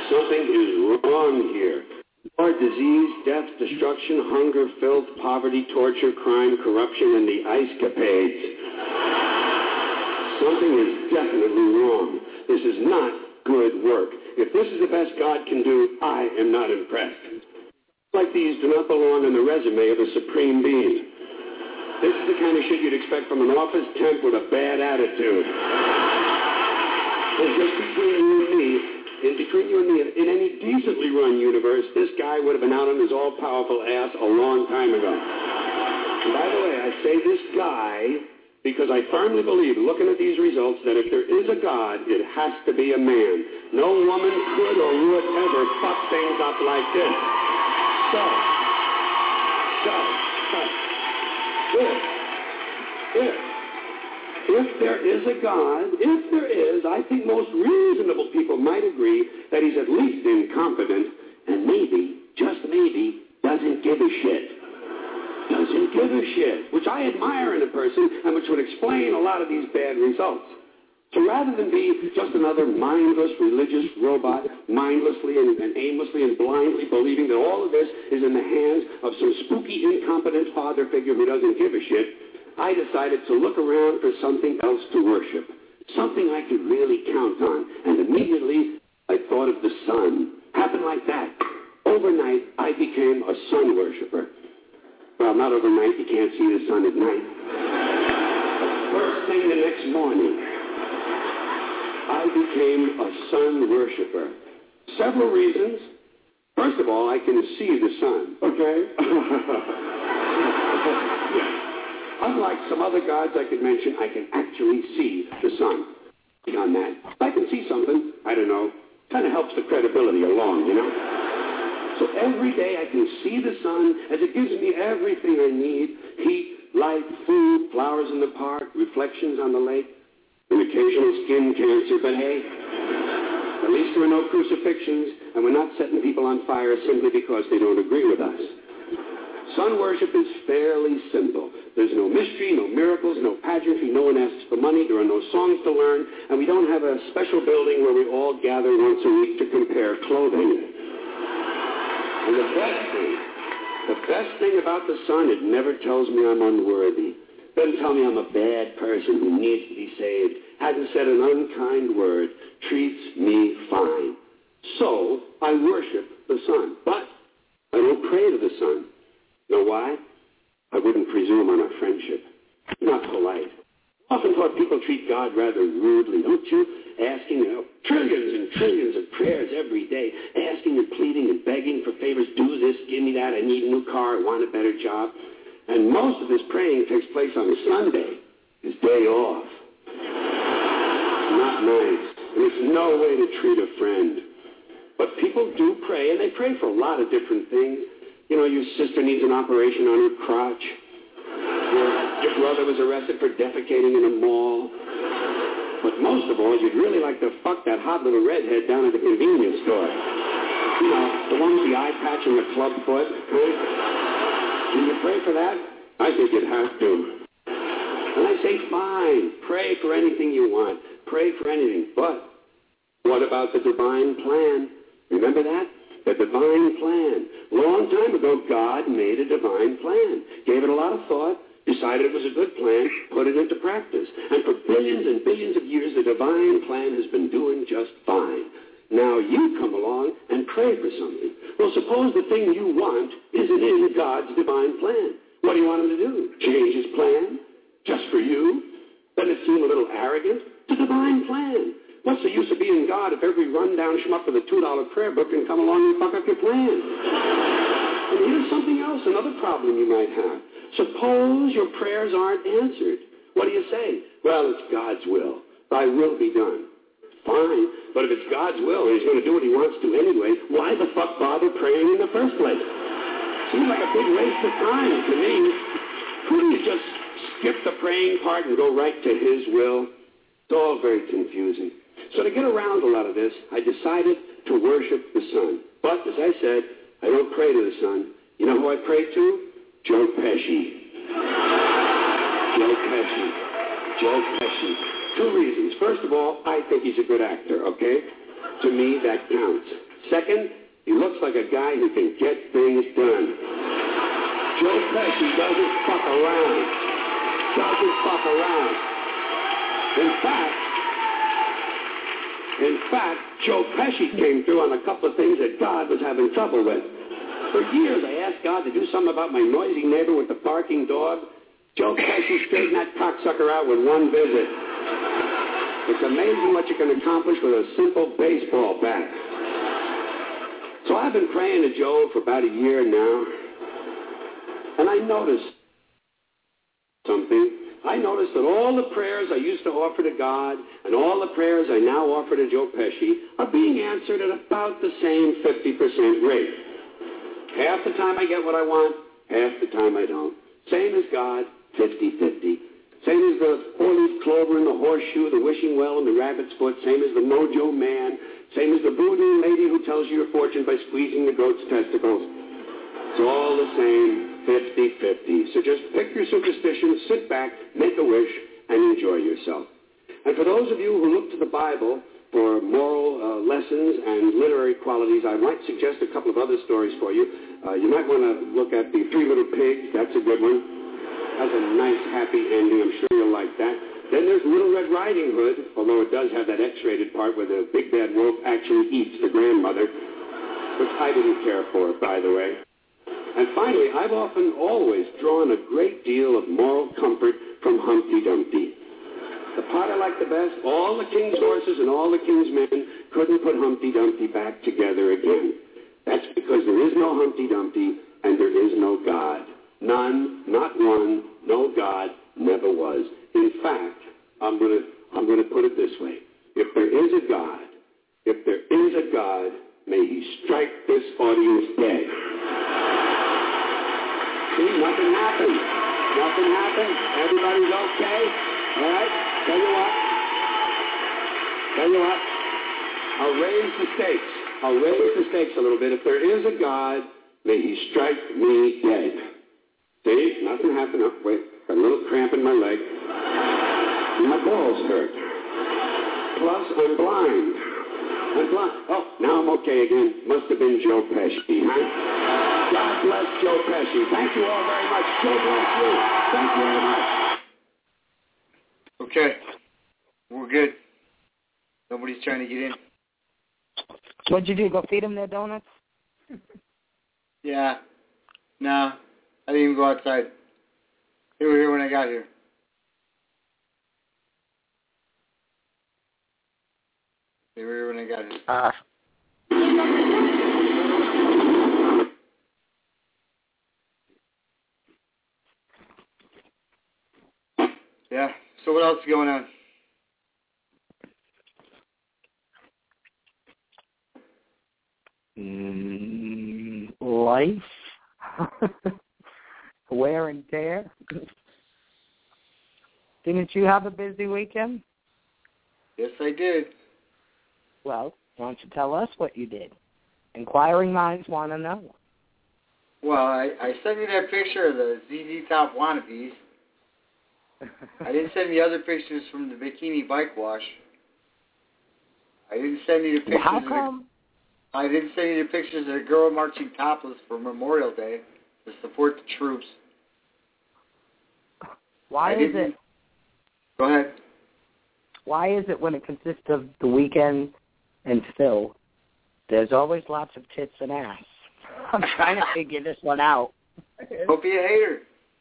Something is wrong here. War, disease, death, destruction, hunger, filth, poverty, torture, crime, corruption, and the ice capades. Something is definitely wrong. This is not good work. If this is the best God can do, I am not impressed. Like these do not belong on the resume of a supreme being. This is the kind of shit you'd expect from an office temp with a bad attitude. And just between you and me, in between you and me, in any decently run universe, this guy would have been out on his all-powerful ass a long time ago. And by the way, I say this guy because I firmly believe, looking at these results, that if there is a God, it has to be a man. No woman could or would ever fuck things up like this. So, so, so, if, if, if there is a God, if there is, I think most reasonable people might agree that he's at least incompetent and maybe, just maybe, doesn't give a shit. Doesn't give a shit, which I admire in a person and which would explain a lot of these bad results. So rather than be just another mindless religious robot, mindlessly and, and aimlessly and blindly believing that all of this is in the hands of some spooky, incompetent father figure who doesn't give a shit, I decided to look around for something else to worship, something I could really count on. And immediately I thought of the sun. Happened like that. Overnight, I became a sun worshiper. Well, not overnight. You can't see the sun at night. But first thing the next morning, I became a sun worshiper. Several reasons. First of all, I can see the sun, okay? Unlike some other gods I could mention, I can actually see the sun. Beyond that, I can see something, I don't know, kind of helps the credibility along, you know? So every day I can see the sun as it gives me everything I need: heat, light, food, flowers in the park, reflections on the lake, an occasional skin cancer, but hey, at least there are no crucifixions, and we're not setting people on fire simply because they don't agree with us. Sun worship is fairly simple. There's no mystery, no miracles, no pageantry, no one asks for money, there are no songs to learn, and we don't have a special building where we all gather once a week to compare clothing. And the best thing, the best thing about the sun, it never tells me I'm unworthy. Doesn't tell me I'm a bad person who needs to be saved. Hasn't said an unkind word. Treats me fine. So I worship the sun. But I don't pray to the sun. Know why? I wouldn't presume on a friendship. Not polite. Often thought people treat God rather rudely, don't you? Asking, you know, trillions and trillions of prayers every day, asking and pleading and begging for favors. Do this, give me that, I need a new car, I want a better job. And most of this praying takes place on a Sunday, his day off. Not nice. There's no way to treat a friend. But people do pray, and they pray for a lot of different things. You know, your sister needs an operation on her crotch. Your, your brother was arrested for defecating in a mall. But most of all, you'd really like to fuck that hot little redhead down at the convenience store. You know, the one with the eye patch and the club foot. Right? Can you pray for that? I think you'd have to. And I say, fine, pray for anything you want. Pray for anything. But what about the divine plan? Remember that? The divine plan. Long time ago, God made a divine plan. Gave it a lot of thought. Decided it was a good plan, put it into practice. And for billions and billions of years, the divine plan has been doing just fine. Now you come along and pray for something. Well, suppose the thing you want isn't in God's divine plan. What do you want him to do? Change his plan? Just for you? Doesn't it seem a little arrogant? It's a divine plan. What's the use of being God if every rundown schmuck with a two dollar prayer book can come along and fuck up your plan? And here's something else, another problem you might have. Suppose your prayers aren't answered. What do you say? Well, it's God's will. Thy will be done. Fine, but if it's God's will and he's going to do what he wants to anyway, why the fuck bother praying in the first place? Seems like a big waste of time to me. Couldn't you just skip the praying part and go right to his will? It's all very confusing. So to get around a lot of this, I decided to worship the sun. But, as I said, I don't pray to the sun. You know who I pray to? Joe Pesci. Joe Pesci. Joe Pesci. Two reasons. First of all, I think he's a good actor, okay? To me, that counts. Second, he looks like a guy who can get things done. Joe Pesci doesn't fuck around. Doesn't fuck around. In fact, in fact, Joe Pesci came through on a couple of things that God was having trouble with. For years, I asked God to do something about my noisy neighbor with the barking dog. Joe Pesci straightened that cocksucker out with one visit. It's amazing what you can accomplish with a simple baseball bat. So I've been praying to Joe for about a year now, and I noticed something. I noticed that all the prayers I used to offer to God and all the prayers I now offer to Joe Pesci are being answered at about the same fifty percent rate. Half the time I get what I want, half the time I don't. Same as God, fifty-fifty. Same as the four-leaf clover and the horseshoe, the wishing well and the rabbit's foot. Same as the mojo man. Same as the voodoo lady who tells you your fortune by squeezing the goat's testicles. It's all the same, fifty-fifty. So just pick your superstition, sit back, make a wish, and enjoy yourself. And for those of you who look to the Bible for moral uh, lessons and literary qualities, I might suggest a couple of other stories for you. Uh, you might want to look at The Three Little Pigs. That's a good one. Has a nice, happy ending. I'm sure you'll like that. Then there's Little Red Riding Hood, although it does have that X-rated part where the big bad wolf actually eats the grandmother, which I didn't care for, by the way. And finally, I've often always drawn a great deal of moral comfort from Humpty Dumpty. The part I like the best, all the king's horses and all the king's men couldn't put Humpty Dumpty back together again. That's because there is no Humpty Dumpty and there is no God. None, not one, no God, never was. In fact, I'm going to I'm going to put it this way. If there is a God, if there is a God, may he strike this audience dead. See, nothing happened. Nothing happened. Everybody's okay. All right? Tell you what. Tell you what. I'll raise the stakes. I'll raise the stakes a little bit. If there is a God, may he strike me dead. See? Nothing happened. Oh, wait. Got a little cramp in my leg. My balls hurt. Plus, I'm blind. I'm blind. Oh, now I'm okay again. Must have been Joe Pesci, huh? God bless Joe Pesci. Thank you all very much. Joe bless you. Thank you very much. Okay. We're good. Nobody's trying to get in. What'd you do? Go feed them their donuts? Yeah. Nah. I didn't even go outside. They were here when I got here. They were here when I got here. Uh. Yeah. So what else is going on? Mm, life. Wear and tear. Didn't you have a busy weekend? Yes, I did. Well, why don't you tell us what you did? Inquiring minds want to know. Well, I, I sent you that picture of the Z Z Top wannabes. I didn't send you other pictures from the bikini bike wash. I didn't send you the pictures. How of come? the, I didn't send you the pictures of the girl marching topless for Memorial Day to support the troops. Why is it? Go ahead. Why is it when it consists of the weekend and Phil, there's always lots of tits and ass? I'm trying to figure this one out. Don't be a hater.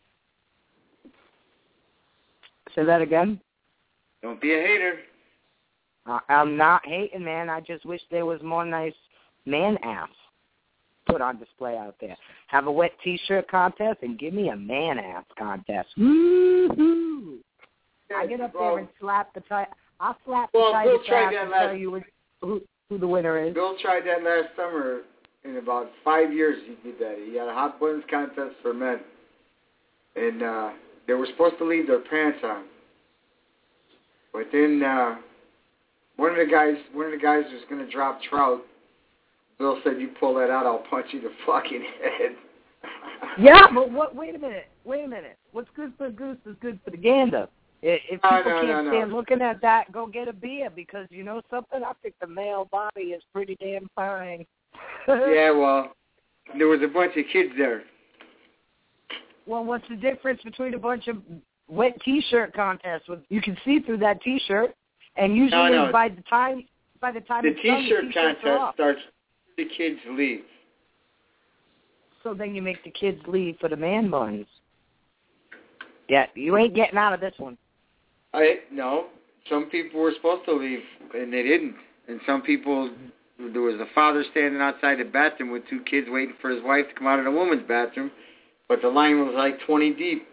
Say that again? Don't be a hater. Uh, I'm not hating, man. I just wish there was more nice man ass put on display out there. Have a wet T-shirt contest and give me a man ass contest. Woo-hoo! I get up there and slap the tie. I'll slap the well, tightest Bill ass that and last, tell you who, who the winner is. Bill tried that last summer. In about five years, he did that. He had a hot buttons contest for men, and uh, they were supposed to leave their pants on. But then uh, one of the guys, one of the guys was going to drop trout. Bill said, "You pull that out, I'll punch you in the fucking head." Yeah, but what? Wait a minute. Wait a minute. What's good for the goose is good for the gander. If people no, no, can't no, no. stand looking at that, go get a beer because you know something. I think the male body is pretty damn fine. Yeah, well, there was a bunch of kids there. Well, what's the difference between a bunch of wet T-shirt contests? With you can see through that T-shirt, and usually No, no. by the time by the time The it's done, T-shirt the T-shirts are contest up. starts the kids leave. So then you make the kids leave for the man buns. Yeah, you ain't getting out of this one. I no. Some people were supposed to leave, and they didn't. And some people, there was a father standing outside the bathroom with two kids waiting for his wife to come out of the woman's bathroom, but the line was like twenty deep.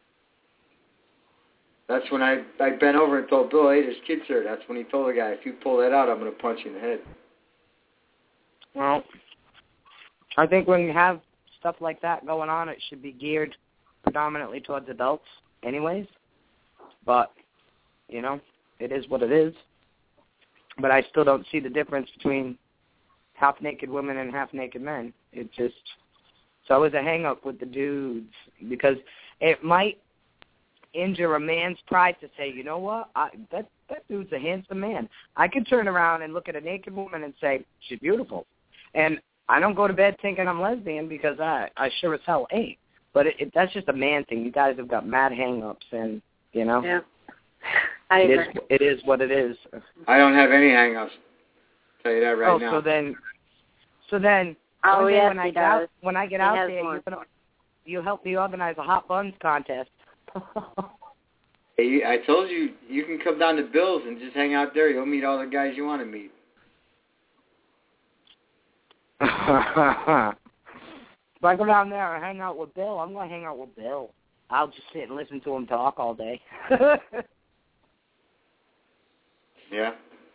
That's when I, I bent over and told Bill, hey, there's kids here. That's when he told the guy, if you pull that out, I'm going to punch you in the head. Well, I think when you have stuff like that going on, it should be geared predominantly towards adults anyways. But, you know, it is what it is. But I still don't see the difference between half-naked women and half-naked men. It just, it's always a hang-up with the dudes because it might injure a man's pride to say, you know what, I, that, that dude's a handsome man. I could turn around and look at a naked woman and say, she's beautiful. And I don't go to bed thinking I'm lesbian because I, I sure as hell ain't. But it, it, that's just a man thing. You guys have got mad hang-ups, and, you know, yeah. I it, agree. is, it is what it is. I don't have any hang-ups. I'll tell you that right oh, now. so then, so then, Oh, one day yes, when I he get out, does. when I get He out has there, one. you can, you help me organize a hot buns contest. Hey, I told you, you can come down to Bill's and just hang out there. You'll meet all the guys you want to meet. If I go down there and hang out with Bill, I'm going to hang out with Bill. I'll just sit and listen to him talk all day. Yeah.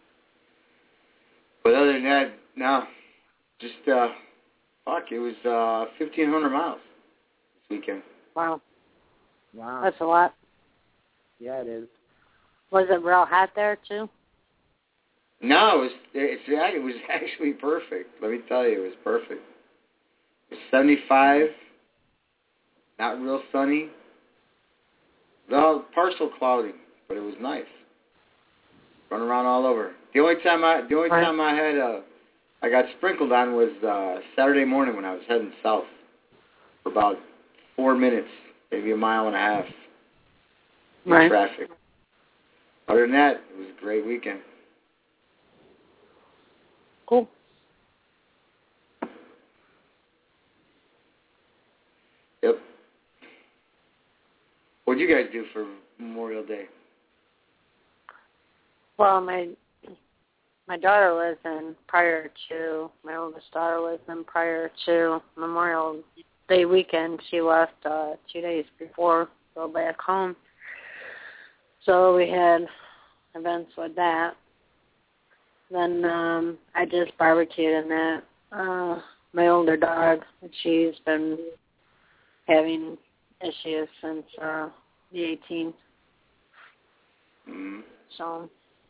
But other than that, no. Just, uh, fuck, it was uh, fifteen hundred miles this weekend. Wow. Wow. That's a lot. Yeah, it is. Was it real hot there, too? No, it was, it's, it was actually perfect. Let me tell you, it was perfect. It was seventy-five, not real sunny. Well, partial cloudy, but it was nice. Run around all over. The only time I, the only time I had, uh, I got sprinkled on was uh, Saturday morning when I was heading south for about four minutes, maybe a mile and a half in Right. traffic. Other than that, it was a great weekend. Cool. Yep. What'd you guys do for Memorial Day? Well, my my daughter was in prior to, my oldest daughter was in prior to Memorial Day weekend. She left uh, two days before to go back home. So we had events with that. Then um, I just barbecued in that. Uh, my older dog, she's been having issues since uh, the eighteenth. Mm-hmm. So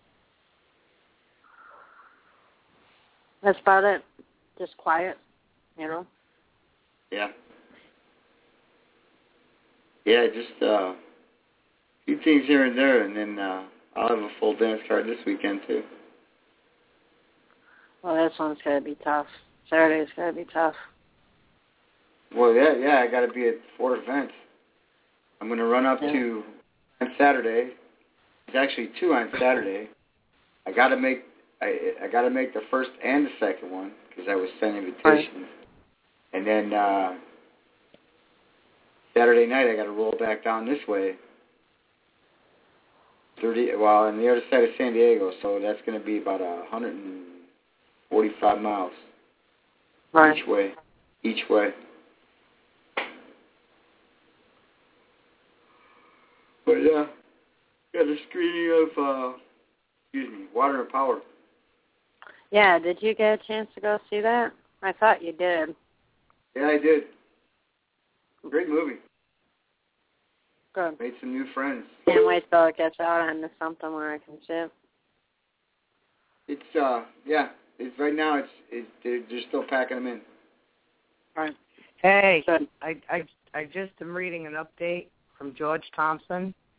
that's about it. Just quiet, you know. Yeah. Yeah, just uh, a few things here and there, and then uh, I'll have a full dance card this weekend, too. Well, this one's going to be tough. Saturday's going to be tough. Well, yeah, yeah, I got to be at four events. I'm going to run up Yeah. to on Saturday. It's actually two on Saturday. I got to make I I got to make the first and the second one because I was sent invitations. Right. And then uh, Saturday night I got to roll back down this way. Thirty well, on the other side of San Diego, so that's going to be about a hundred and forty-five miles. Right. Each way. Each way. But yeah, got a screening of, uh, excuse me, Water and Power. Yeah, did you get a chance to go see that? I thought you did. Yeah, I did. Great movie. Good. Made some new friends. Can't wait till it gets out onto something where I can see it. It's, uh, yeah, it's right now, it's, it's they're, they're still packing them in. Right. Hey, I, I, I just am reading an update from George Thompson.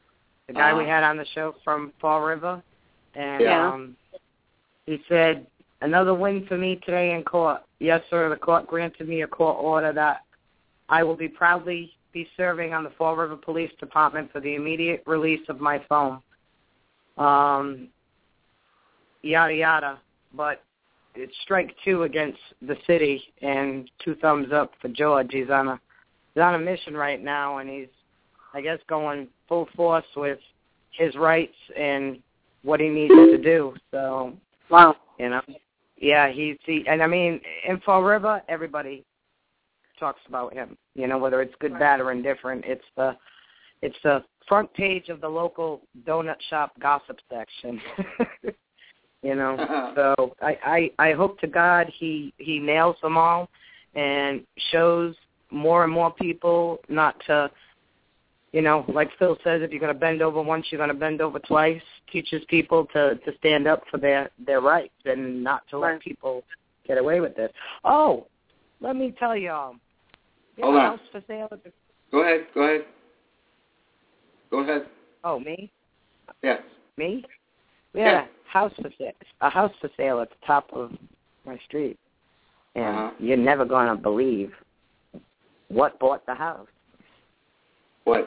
the guy uh, we had on the show from Fall River, and yeah. um, he said, another win for me today in court. Yes, sir, the court granted me a court order that I will be proudly be serving on the Fall River Police Department for the immediate release of my phone. Um, yada, yada. But it's strike two against the city, and two thumbs up for George. He's on a he's on a mission right now, and he's, I guess, going full force with his rights and what he needs to do. So, wow, you know, yeah, he's he, and I mean, in Fall River, everybody talks about him. You know, whether it's good, bad, or indifferent, it's the it's the front page of the local donut shop gossip section. You know, so I, I, I hope to God he, he nails them all and shows more and more people not to, you know, like Phil says, if you're going to bend over once, you're going to bend over twice. Teaches people to, to stand up for their, their rights and not to let people get away with this. Oh, let me tell y'all. Hold on. House for sale at the... Go ahead. Go ahead. Go ahead. Oh, me? Yeah. Me? We had yeah. a house for sale, a house for sale at the top of my street, and uh-huh. you're never going to believe what bought the house. What?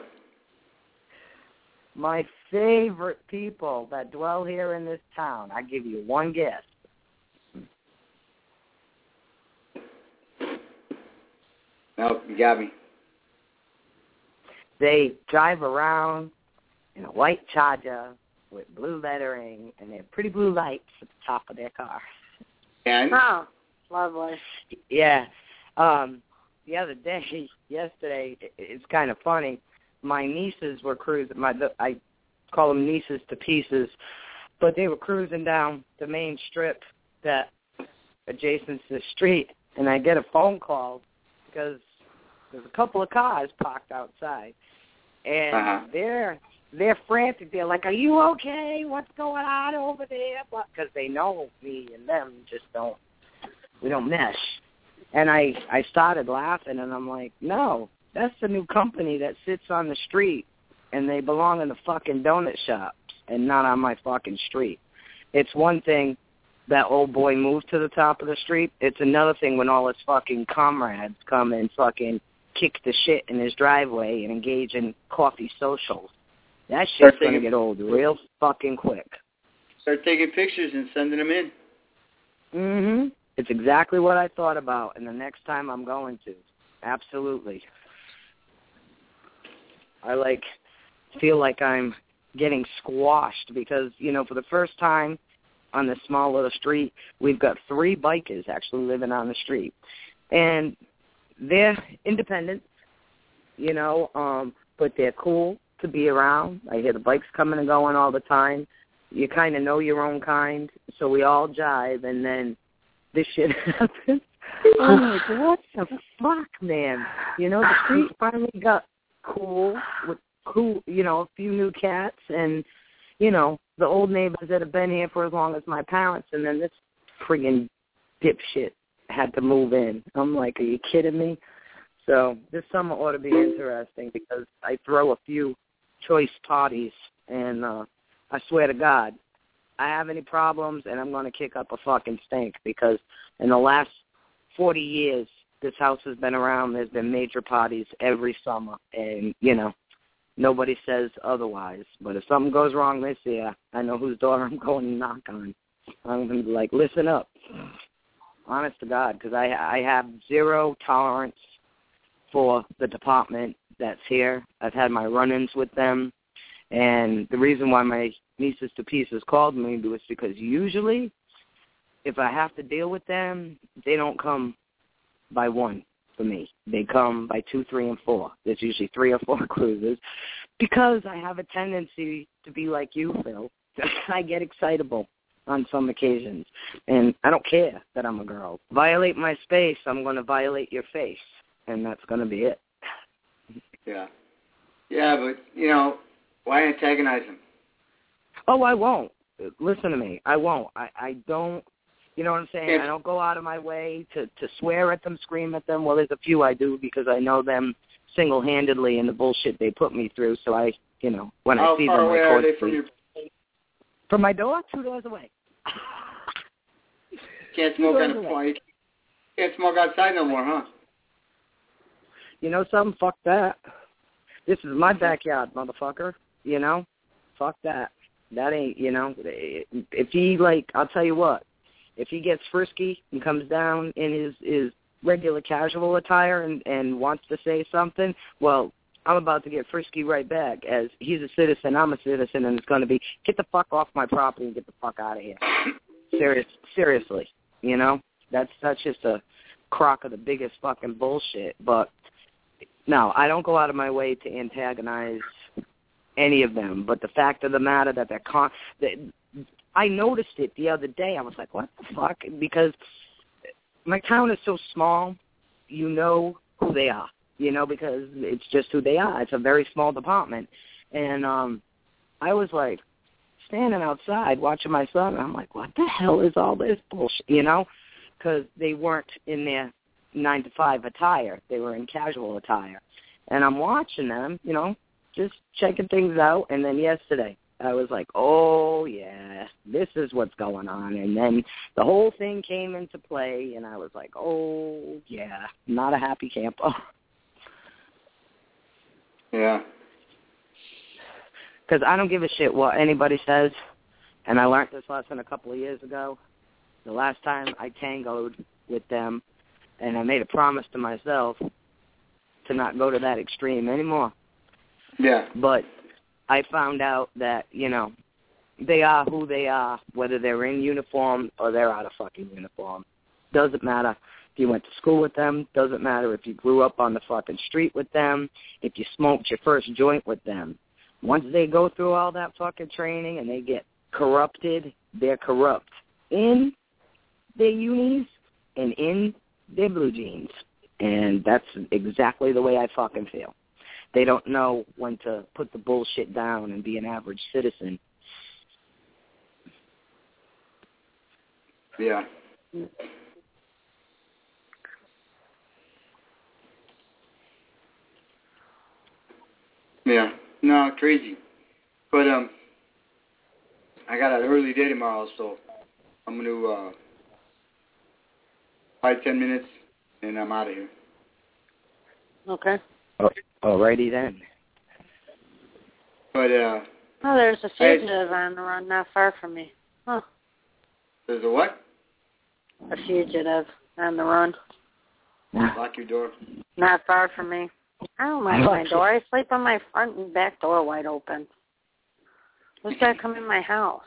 My favorite people that dwell here in this town. I give you one guess. No, you got me. They drive around in a white Charger with blue lettering, and they have pretty blue lights at the top of their car. And? Oh, lovely. Yeah. Um, the other day, yesterday, it, it's kind of funny. My nieces were cruising. My I call them nieces to pieces, but they were cruising down the main strip that adjacent to the street, and I get a phone call because there's a couple of cars parked outside, and uh-huh. they're they're frantic. They're like, "Are you okay? What's going on over there?" Because they know me and them just don't we don't mesh. And I I started laughing, and I'm like, "No, that's the new company that sits on the street, and they belong in the fucking donut shops and not on my fucking street." It's one thing that old boy moved to the top of the street. It's another thing when all his fucking comrades come and fucking kick the shit in his driveway and engage in coffee socials. That shit's going to get old real fucking quick. Start taking pictures and sending them in. Mm-hmm. It's exactly what I thought about, and the next time I'm going to. Absolutely. I, like, feel like I'm getting squashed because, you know, for the first time on this small little street, we've got three bikers actually living on the street. And they're independent, you know, um, but they're cool to be around. I hear the bikes coming and going all the time. You kind of know your own kind, so we all jive, and then this shit happens. I'm like, what the fuck, man? You know, the street finally got cool with cool, you know, a few new cats and, you know, the old neighbors that have been here for as long as my parents, and then this friggin' dipshit had to move in. I'm like, are you kidding me? So this summer ought to be interesting because I throw a few choice parties, and uh, I swear to God, I have any problems, and I'm going to kick up a fucking stink because in the last forty years, this house has been around. There's been major parties every summer, and, you know, nobody says otherwise. But if something goes wrong this year, I know whose door I'm going to knock on. I'm going to be like, listen up. Honest to God, because I, I have zero tolerance for the department that's here. I've had my run-ins with them, and the reason why my nieces to pieces called me was because usually if I have to deal with them, they don't come by one for me. They come by two, three, and four. There's usually three or four cruises because I have a tendency to be like you, Phil. I get excitable on some occasions, and I don't care that I'm a girl. Violate my space, I'm going to violate your face, and that's going to be it. Yeah. Yeah, but, you know, why antagonize him? Oh, I won't. Listen to me. I won't. I, I don't, you know what I'm saying? If, I don't go out of my way to, to swear at them, scream at them. Well, there's a few I do because I know them single-handedly and the bullshit they put me through, so I you know, when How I see far them, away I are go they to from sleep. your? From my door, two doors away. Can't smoke on the point. Can't smoke outside no more, huh? You know something? Fuck that. This is my backyard, motherfucker. You know? Fuck that. That ain't, you know, if he, like, I'll tell you what, if he gets frisky and comes down in his, his regular casual attire and, and wants to say something, well, I'm about to get frisky right back. As he's a citizen, I'm a citizen, and it's going to be, get the fuck off my property and get the fuck out of here. Serious, seriously, you know? That's, that's just a crock of the biggest fucking bullshit. But, no, I don't go out of my way to antagonize any of them. But the fact of the matter that they're con- that I noticed it the other day. I was like, what the fuck? Because my town is so small, you know who they are, you know, because it's just who they are. It's a very small department. And um, I was like standing outside watching my son, and I'm like, what the hell is all this bullshit, you know? Because they weren't in their nine to five attire. They were in casual attire. And I'm watching them, you know, just checking things out. And then yesterday, I was like, oh, yeah, this is what's going on. And then the whole thing came into play, and I was like, oh, yeah, not a happy camper. Yeah. Because I don't give a shit what anybody says. And I learned this lesson a couple of years ago. The last time I tangoed with them, and I made a promise to myself to not go to that extreme anymore. Yeah. But I found out that, you know, they are who they are, whether they're in uniform or they're out of fucking uniform. Doesn't matter if you went to school with them. Doesn't matter if you grew up on the fucking street with them. If you smoked your first joint with them. Once they go through all that fucking training and they get corrupted, they're corrupt in their unis and in their blue jeans. And that's exactly the way I fucking feel. They don't know when to put the bullshit down and be an average citizen. Yeah. Yeah. No, crazy. But, um, I got an early day tomorrow, so I'm going to, uh, five, ten minutes, and I'm out of here. Okay. Oh, alrighty then. But, uh... Oh, there's a fugitive on the run not far from me. Huh. There's a what? A fugitive on the run. Lock your door. Not far from me. I don't mind my door. I sleep on my front and back door wide open. Who's got to come in my house?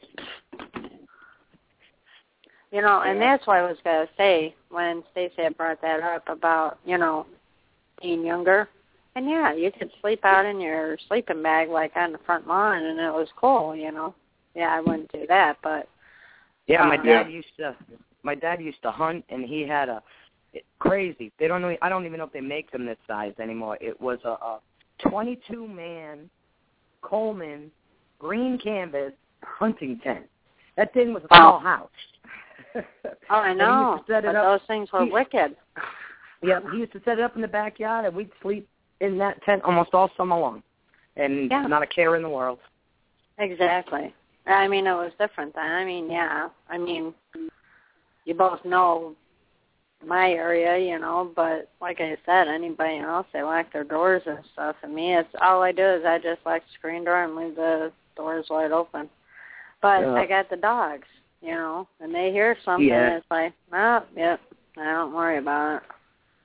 You know, and that's what I was going to say when Stacey had brought that up about, you know, being younger. And, yeah, you could sleep out in your sleeping bag, like, on the front lawn, and it was cool, you know. Yeah, I wouldn't do that, but... Yeah, my um, dad used to... My dad used to hunt, and he had a... It, crazy. They don't know... I don't even know if they make them this size anymore. It was a, a twenty-two man Coleman green canvas hunting tent. That thing was a small house. Oh, I know, but up. those things were he, wicked. Yeah, he used to set it up in the backyard, and we'd sleep in that tent almost all summer long, and yeah. not a care in the world. Exactly. I mean, it was different then. I mean, yeah. I mean, you both know my area, you know, but like I said, anybody else, they lock their doors and stuff. And me, it's all I do is I just lock the screen door and leave the doors wide open. But yeah. I got the dogs, you know, and they hear something, yeah. and it's like, oh, yep, I don't worry about it.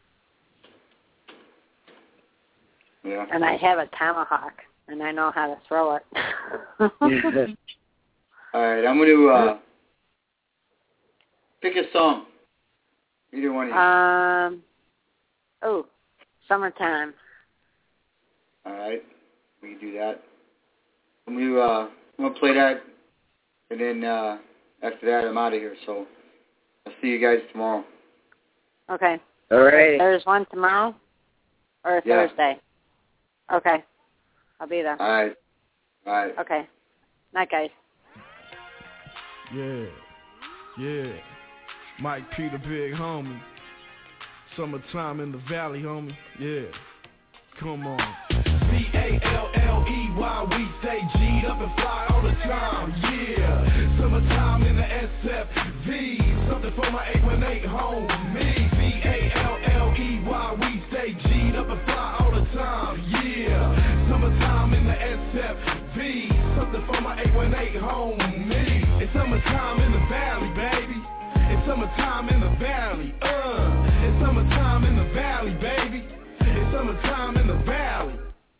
Yeah. And I have a tomahawk, and I know how to throw it. All right, I'm going to uh, pick a song. Either one of you. Um, oh, Summertime. All right, we can do that. I'm going to, uh, I'm going to play that, and then uh, after that, I'm out of here. So I'll see you guys tomorrow. Okay. All right. There's one tomorrow or Yeah. Thursday? Okay. I'll be there. All right. All right. Okay. Night, guys. Yeah. Yeah. Mike P, the big homie. Summertime in the valley, homie. Yeah. Come on. A L L E Y, we stay G'd up and fly all the time, yeah. Summertime in the S F V, something for my eight one eight homie. V A L L E Y, we stay G'd up and fly all the time, yeah. Summertime in the S F V, something for my eight one eight homie. It's summertime in the valley, baby. It's summertime in the valley, uh. It's summertime in the valley, baby. It's summertime in the valley.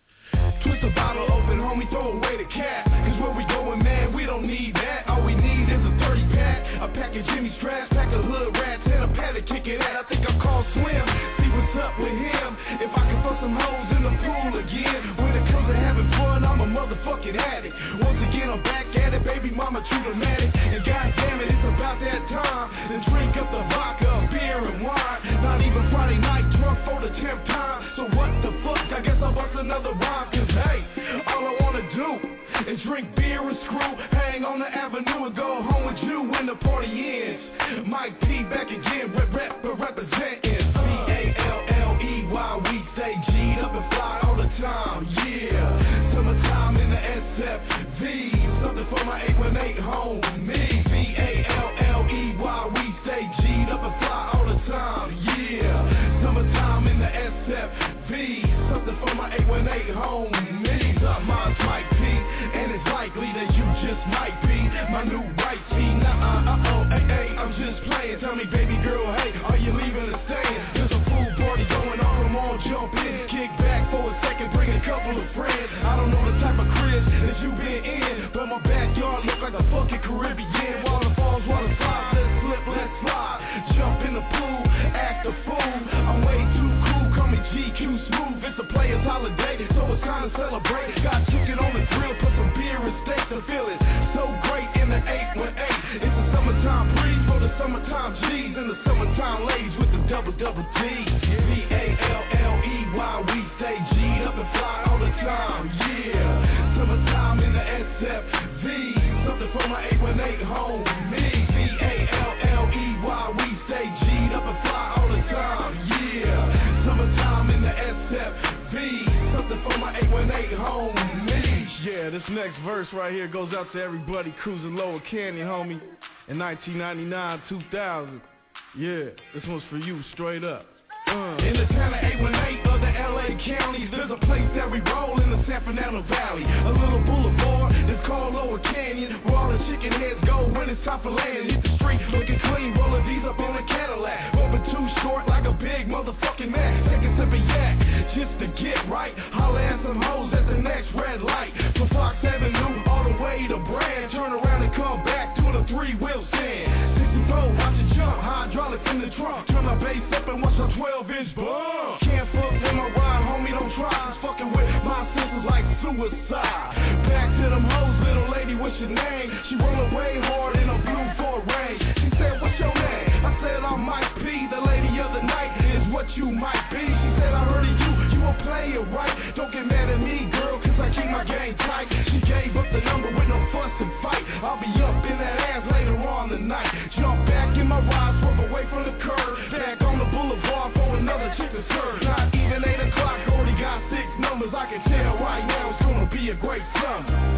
Twist a bottle open, homie, throw away the cap. Cause where we going, man, we don't need that. All we need is a thirty pack, a pack of Jimmy straps, pack of hood rats, and a pad to kick it at. I think I'll call Slim, see what's up with him. If I can throw some hoes in the pool again. When it comes to having fun, I'm a motherfucking addict. Once again, I'm back at it, baby mama, true dramatic. And goddamn it, it's about that time to drink up the vodka, beer, and wine. Not even Friday night, drunk for the tenth time. So what the fuck, I guess I'll bust another rhyme. Cause hey, all I wanna do is drink beer and screw, hang on the avenue and go home with you when the party ends. Mike P back again, rep, rep, representing V A L L E Y, we stay G'd up and fly all the time, yeah. Summertime in the S F V, something for my eight one eight homie. V A L L E Y, we stay G'd up and fly all the time, yeah. Summertime in the S F V, something for my eight one eight homies. Up, mine's Mike P, and it's likely that you just might be my new white tee. Nuh-uh, uh-oh, hey, hey, I'm just playing. Tell me, baby girl, hey, are you leaving or staying? There's a pool party going on, come on, jump in. Kick back for a second, bring a couple of friends. I don't know the type of crib that you been in, but my backyard look like a fucking Caribbean. Waterfalls, water slides, let's slip, let's slide. Jump in the pool, act a fool. I'm way too cool, call me G Q Smooth. It's a player's holiday, so it's time to celebrate. Got chicken on the grill, put some beer and steak to feel it. So great in the eight one eight. It's a summertime breeze for the summertime G's and the summertime ladies with the double double D. V A L L E Y, we stay G'd up and fly all the time, yeah. Summertime in the S F V, something for my eight one eight homie. V A L L E Y, we stay G'd up and fly all the time, yeah. Summertime in the S F V, something for my eight one eight homies. Yeah, this next verse right here goes out to everybody cruising Lower Canyon, homie, in nineteen ninety-nine, two thousand. Yeah, this one's for you, straight up. Uh. In the town of eight one eight of the L A counties, there's a place that we roll in the San Fernando Valley. A little boulevard that's called Lower Canyon, where all the chicken heads go when it's time for landing. Hit the street looking clean, rolling these up on a Cadillac. Bumping too short like a big motherfucking Mac. Take a sip of yak just to get right. Holla at some hoes at the next red light. From Fox Avenue all the way to Brand. Turn around and come back to the three-wheel stand. sixty-four, watch it jump, hydraulics in the trunk. Turn my bass up and watch a twelve inch bump. Can't fuck with my ride, homie, don't try. It's fucking with my senses like suicide. Back to them hoes, little lady, what's your name? She rollin' way hard in a blue Ford Range. She said, what's your name? I said, I'm Mike P. The lady of the night is what you might be. She said, I heard of you, you a player, right? Don't get mad at me, girl, cause I keep my game tight. She gave up the number with no fuss and fight. I'll be up in that ass later on tonight. Jump back in my ride, swerve away from the curb. Back on the boulevard for another chick to serve. Not even eight o'clock, already got six numbers. I can tell right now it's gonna be a great summer.